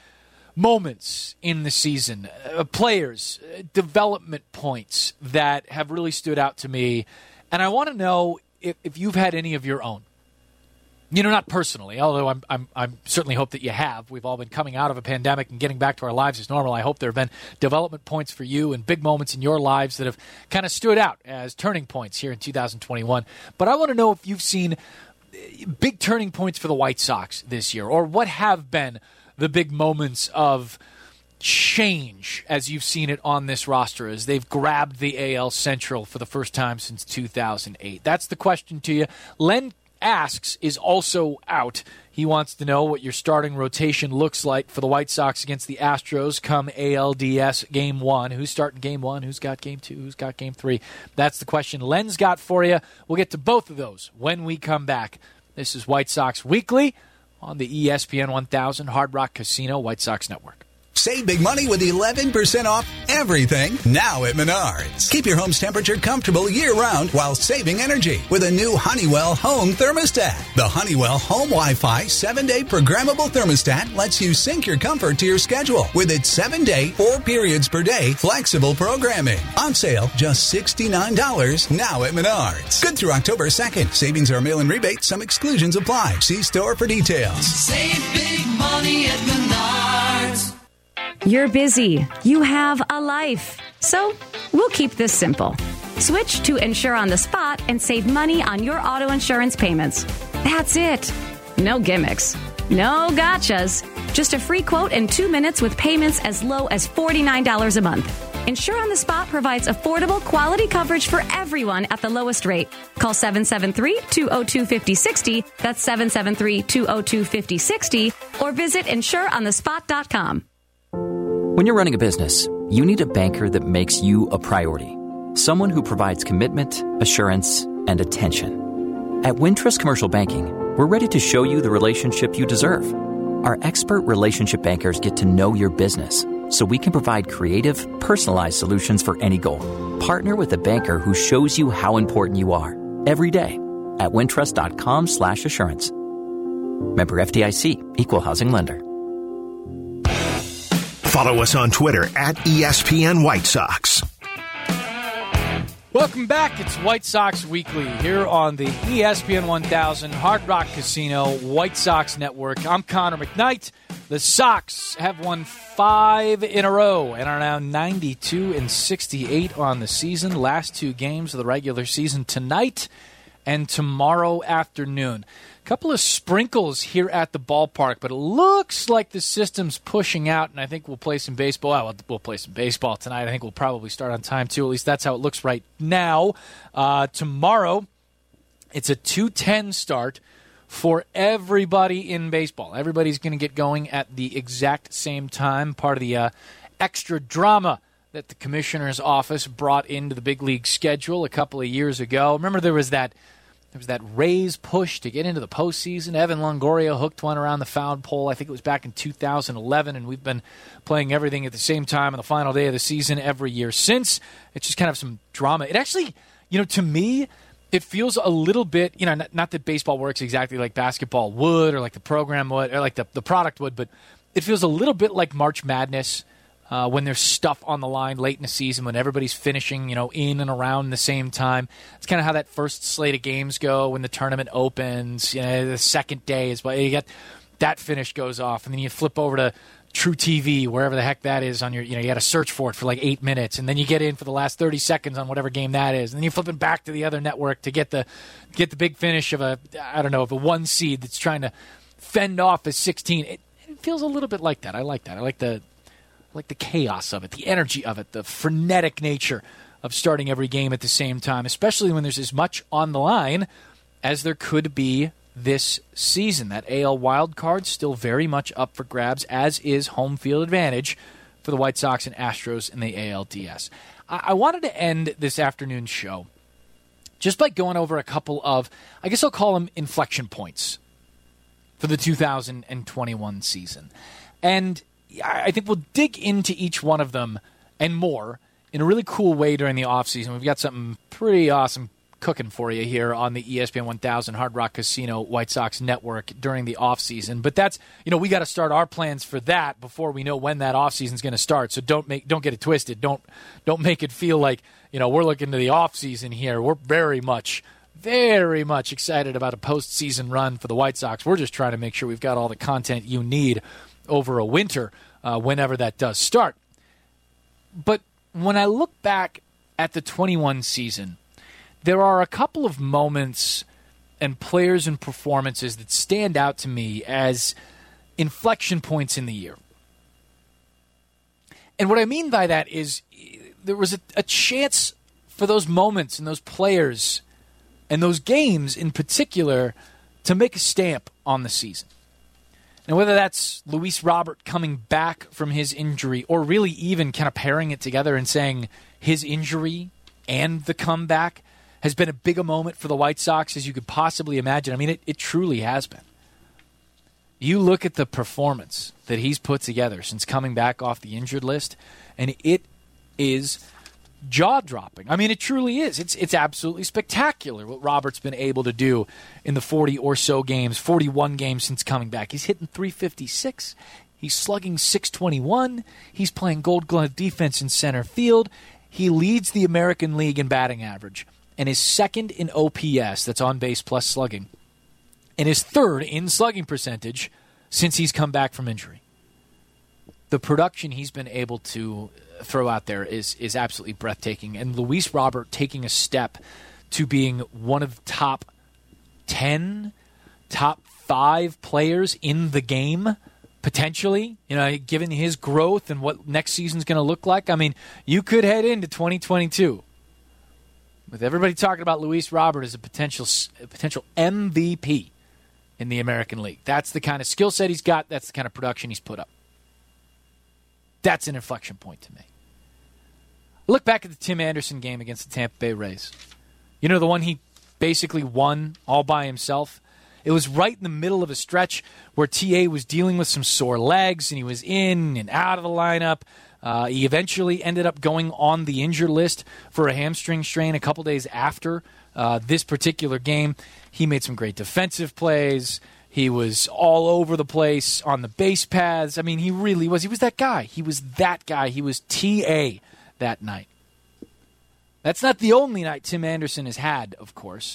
moments in the season, players, development points that have really stood out to me. And I want to know if you've had any of your own. Not personally, although I'm certainly hope that you have. We've all been coming out of a pandemic and getting back to our lives as normal. I hope there have been development points for you and big moments in your lives that have kind of stood out as turning points here in 2021. But I want to know if you've seen big turning points for the White Sox this year, or what have been the big moments of change as you've seen it on this roster as they've grabbed the AL Central for the first time since 2008. That's the question to you. Len Asks is also out. He wants to know what your starting rotation looks like for the White Sox against the Astros come ALDS Game 1. Who's starting Game 1? Who's got Game 2? Who's got Game 3? That's the question Len's got for you. We'll get to both of those when we come back. This is White Sox Weekly on the ESPN 1000 Hard Rock Casino White Sox Network. Save big money with 11% off everything now at Menards. Keep your home's temperature comfortable year-round while saving energy with a new Honeywell Home Thermostat. The Honeywell Home Wi-Fi 7-day programmable thermostat lets you sync your comfort to your schedule with its 7-day, 4 periods per day flexible programming. On sale, just $69 now at Menards. Good through October 2nd. Savings are mail-in rebate. Some exclusions apply. See store for details. Save big money at Menards. You're busy. You have a life. So we'll keep this simple. Switch to Insure on the Spot and save money on your auto insurance payments. That's it. No gimmicks. No gotchas. Just a free quote in 2 minutes with payments as low as $49 a month. Insure on the Spot provides affordable, quality coverage for everyone at the lowest rate. Call 773-202-5060. That's 773-202-5060. Or visit insureonthespot.com. When you're running a business, you need a banker that makes you a priority. Someone who provides commitment, assurance, and attention. At Wintrust Commercial Banking, we're ready to show you the relationship you deserve. Our expert relationship bankers get to know your business, so we can provide creative, personalized solutions for any goal. Partner with a banker who shows you how important you are every day at wintrust.com/assurance. Member FDIC, Equal Housing Lender. Follow us on Twitter at ESPN White Sox. Welcome back. It's White Sox Weekly here on the ESPN 1000 Hard Rock Casino White Sox Network. I'm Connor McKnight. The Sox have won 5 in a row and are now 92-68 on the season. Last 2 games of the regular season tonight and tomorrow afternoon. A couple of sprinkles here at the ballpark, but it looks like the system's pushing out, and I think we'll play some baseball. Well, we'll play some baseball tonight. I think we'll probably start on time, too. At least that's how it looks right now. Tomorrow, it's a 2:10 start for everybody in baseball. Everybody's going to get going at the exact same time, part of the extra drama that the commissioner's office brought into the big league schedule a couple of years ago. Remember, there was that Rays push to get into the postseason. Evan Longoria hooked one around the foul pole. I think it was back in 2011, and we've been playing everything at the same time on the final day of the season every year since. It's just kind of some drama. It actually, to me, it feels a little bit, not that baseball works exactly like basketball would or like the program would or like the product would, but it feels a little bit like March Madness. When there's stuff on the line late in the season, when everybody's finishing, in and around the same time. It's kind of how that first slate of games go when the tournament opens. The second day is you get that finish goes off, and then you flip over to True TV, wherever the heck that is on your, you got to search for it for like 8 minutes, and then you get in for the last 30 seconds on whatever game that is, and then you're flipping back to the other network to get the big finish of a 1 seed that's trying to fend off a 16. It feels a little bit like that. I like that. I like the chaos of it, the energy of it, the frenetic nature of starting every game at the same time, especially when there's as much on the line as there could be this season. That AL wild card still very much up for grabs, as is home field advantage for the White Sox and Astros in the ALDS. I wanted to end this afternoon's show just by going over a couple of, I guess I'll call them inflection points for the 2021 season. And I think we'll dig into each one of them and more in a really cool way during the offseason. We've got something pretty awesome cooking for you here on the ESPN 1000 Hard Rock Casino White Sox network during the offseason. But that's, we got to start our plans for that before we know when that offseason is going to start. So don't get it twisted. Don't make it feel like, we're looking to the offseason here. We're very much excited about a postseason run for the White Sox. We're just trying to make sure we've got all the content you need over a winter whenever that does start. But when I look back at the 21 season, there are a couple of moments and players and performances that stand out to me as inflection points in the year. And what I mean by that is there was a chance for those moments and those players and those games in particular to make a stamp on the season. And whether that's Luis Robert coming back from his injury or really even kind of pairing it together and saying his injury and the comeback has been as big a moment for the White Sox as you could possibly imagine. I mean, it truly has been. You look at the performance that he's put together since coming back off the injured list, and it is jaw-dropping. I mean, it truly is. It's absolutely spectacular what Robert's been able to do in the 40 or so games, 41 games since coming back. He's hitting .356. He's slugging .621. He's playing Gold Glove defense in center field. He leads the American League in batting average and is second in OPS, that's on base plus slugging, and is third in slugging percentage since he's come back from injury. The production he's been able to throw out there is absolutely breathtaking. And Luis Robert taking a step to being one of the top 10, top 5 players in the game, potentially, given his growth and what next season's going to look like. I mean, you could head into 2022 with everybody talking about Luis Robert as a potential MVP in the American League. That's the kind of skill set he's got. That's the kind of production he's put up. That's an inflection point to me. Look back at the Tim Anderson game against the Tampa Bay Rays. The one he basically won all by himself? It was right in the middle of a stretch where TA was dealing with some sore legs, and he was in and out of the lineup. He eventually ended up going on the injured list for a hamstring strain a couple days after this particular game. He made some great defensive plays. He was all over the place on the base paths. I mean, he really was. He was that guy. He was that guy. He was TA that night. That's not the only night Tim Anderson has had, of course.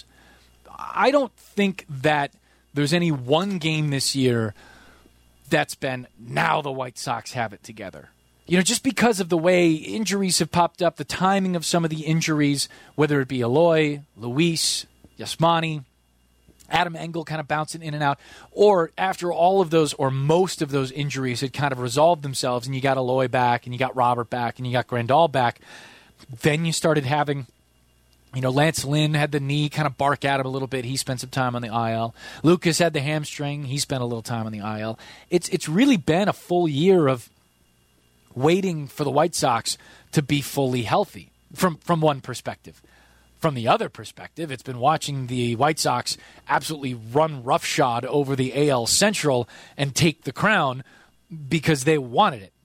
I don't think that there's any one game this year that's been, now the White Sox have it together. Just because of the way injuries have popped up, the timing of some of the injuries, whether it be Eloy, Luis, Yasmani, Adam Engel kind of bouncing in and out, or after all of those or most of those injuries had kind of resolved themselves and you got Eloy back and you got Robert back and you got Grandal back, then you started having, Lance Lynn had the knee kind of bark at him a little bit. He spent some time on the IL. Lucas had the hamstring. He spent a little time on the IL. It's really been a full year of waiting for the White Sox to be fully healthy from one perspective. From the other perspective, it's been watching the White Sox absolutely run roughshod over the AL Central and take the crown because they wanted it.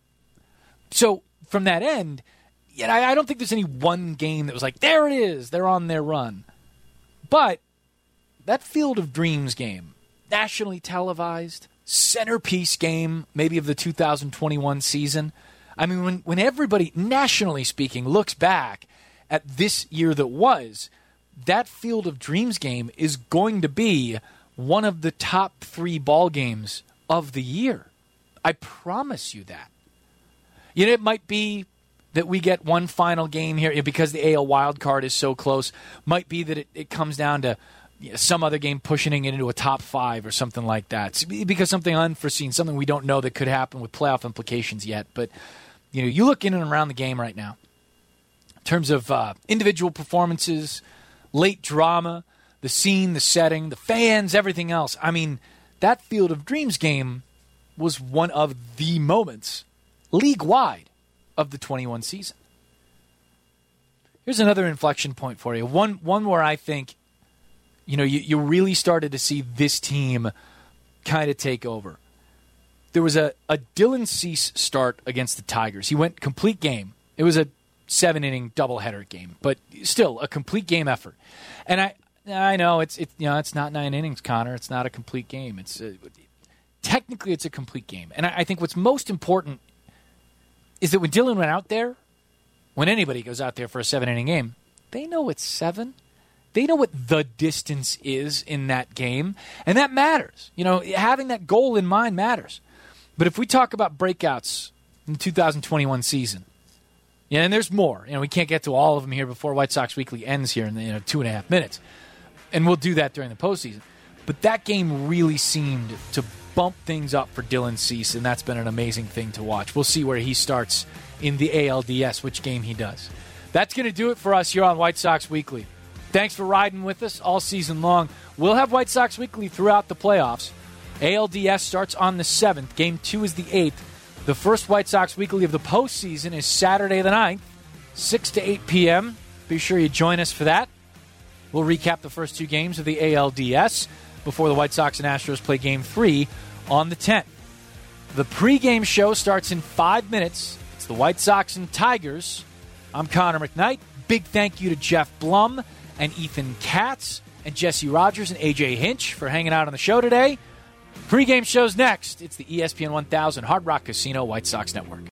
So from that end, I don't think there's any one game that was like, there it is, they're on their run. But that Field of Dreams game, nationally televised, centerpiece game maybe of the 2021 season. I mean, when everybody, nationally speaking, looks back at this year that was, that Field of Dreams game is going to be one of the top 3 ball games of the year. I promise you that. It might be that we get one final game here because the AL wild card is so close. Might be that it comes down to some other game pushing it into a top 5 or something like that. It's because something unforeseen, something we don't know that could happen with playoff implications yet. But you look in and around the game right now, in terms of individual performances, late drama, the scene, the setting, the fans, everything else. I mean, that Field of Dreams game was one of the moments, league-wide, of the 21 season. Here's another inflection point for you. One where I think, you really started to see this team kind of take over. There was a Dylan Cease start against the Tigers. He went complete game. It was a 7-inning doubleheader game, but still a complete game effort. And I know it's not 9 innings, Connor. It's not a complete game. Technically it's a complete game. And I think what's most important is that when Dylan went out there, when anybody goes out there for a 7-inning game, they know it's 7. They know what the distance is in that game, and that matters. Having that goal in mind matters. But if we talk about breakouts in the 2021 season, and there's more. We can't get to all of them here before White Sox Weekly ends here in 2.5 minutes, and we'll do that during the postseason. But that game really seemed to bump things up for Dylan Cease, and that's been an amazing thing to watch. We'll see where he starts in the ALDS, which game he does. That's going to do it for us here on White Sox Weekly. Thanks for riding with us all season long. We'll have White Sox Weekly throughout the playoffs. ALDS starts on the 7th. Game 2 is the 8th. The first White Sox Weekly of the postseason is Saturday the 9th, 6 to 8 p.m. Be sure you join us for that. We'll recap the first 2 games of the ALDS before the White Sox and Astros play Game 3 on the 10th. The pregame show starts in 5 minutes. It's the White Sox and Tigers. I'm Connor McKnight. Big thank you to Jeff Blum and Ethan Katz and Jesse Rogers and AJ Hinch for hanging out on the show today. Pre-game show's next. It's the ESPN 1000 Hard Rock Casino White Sox Network.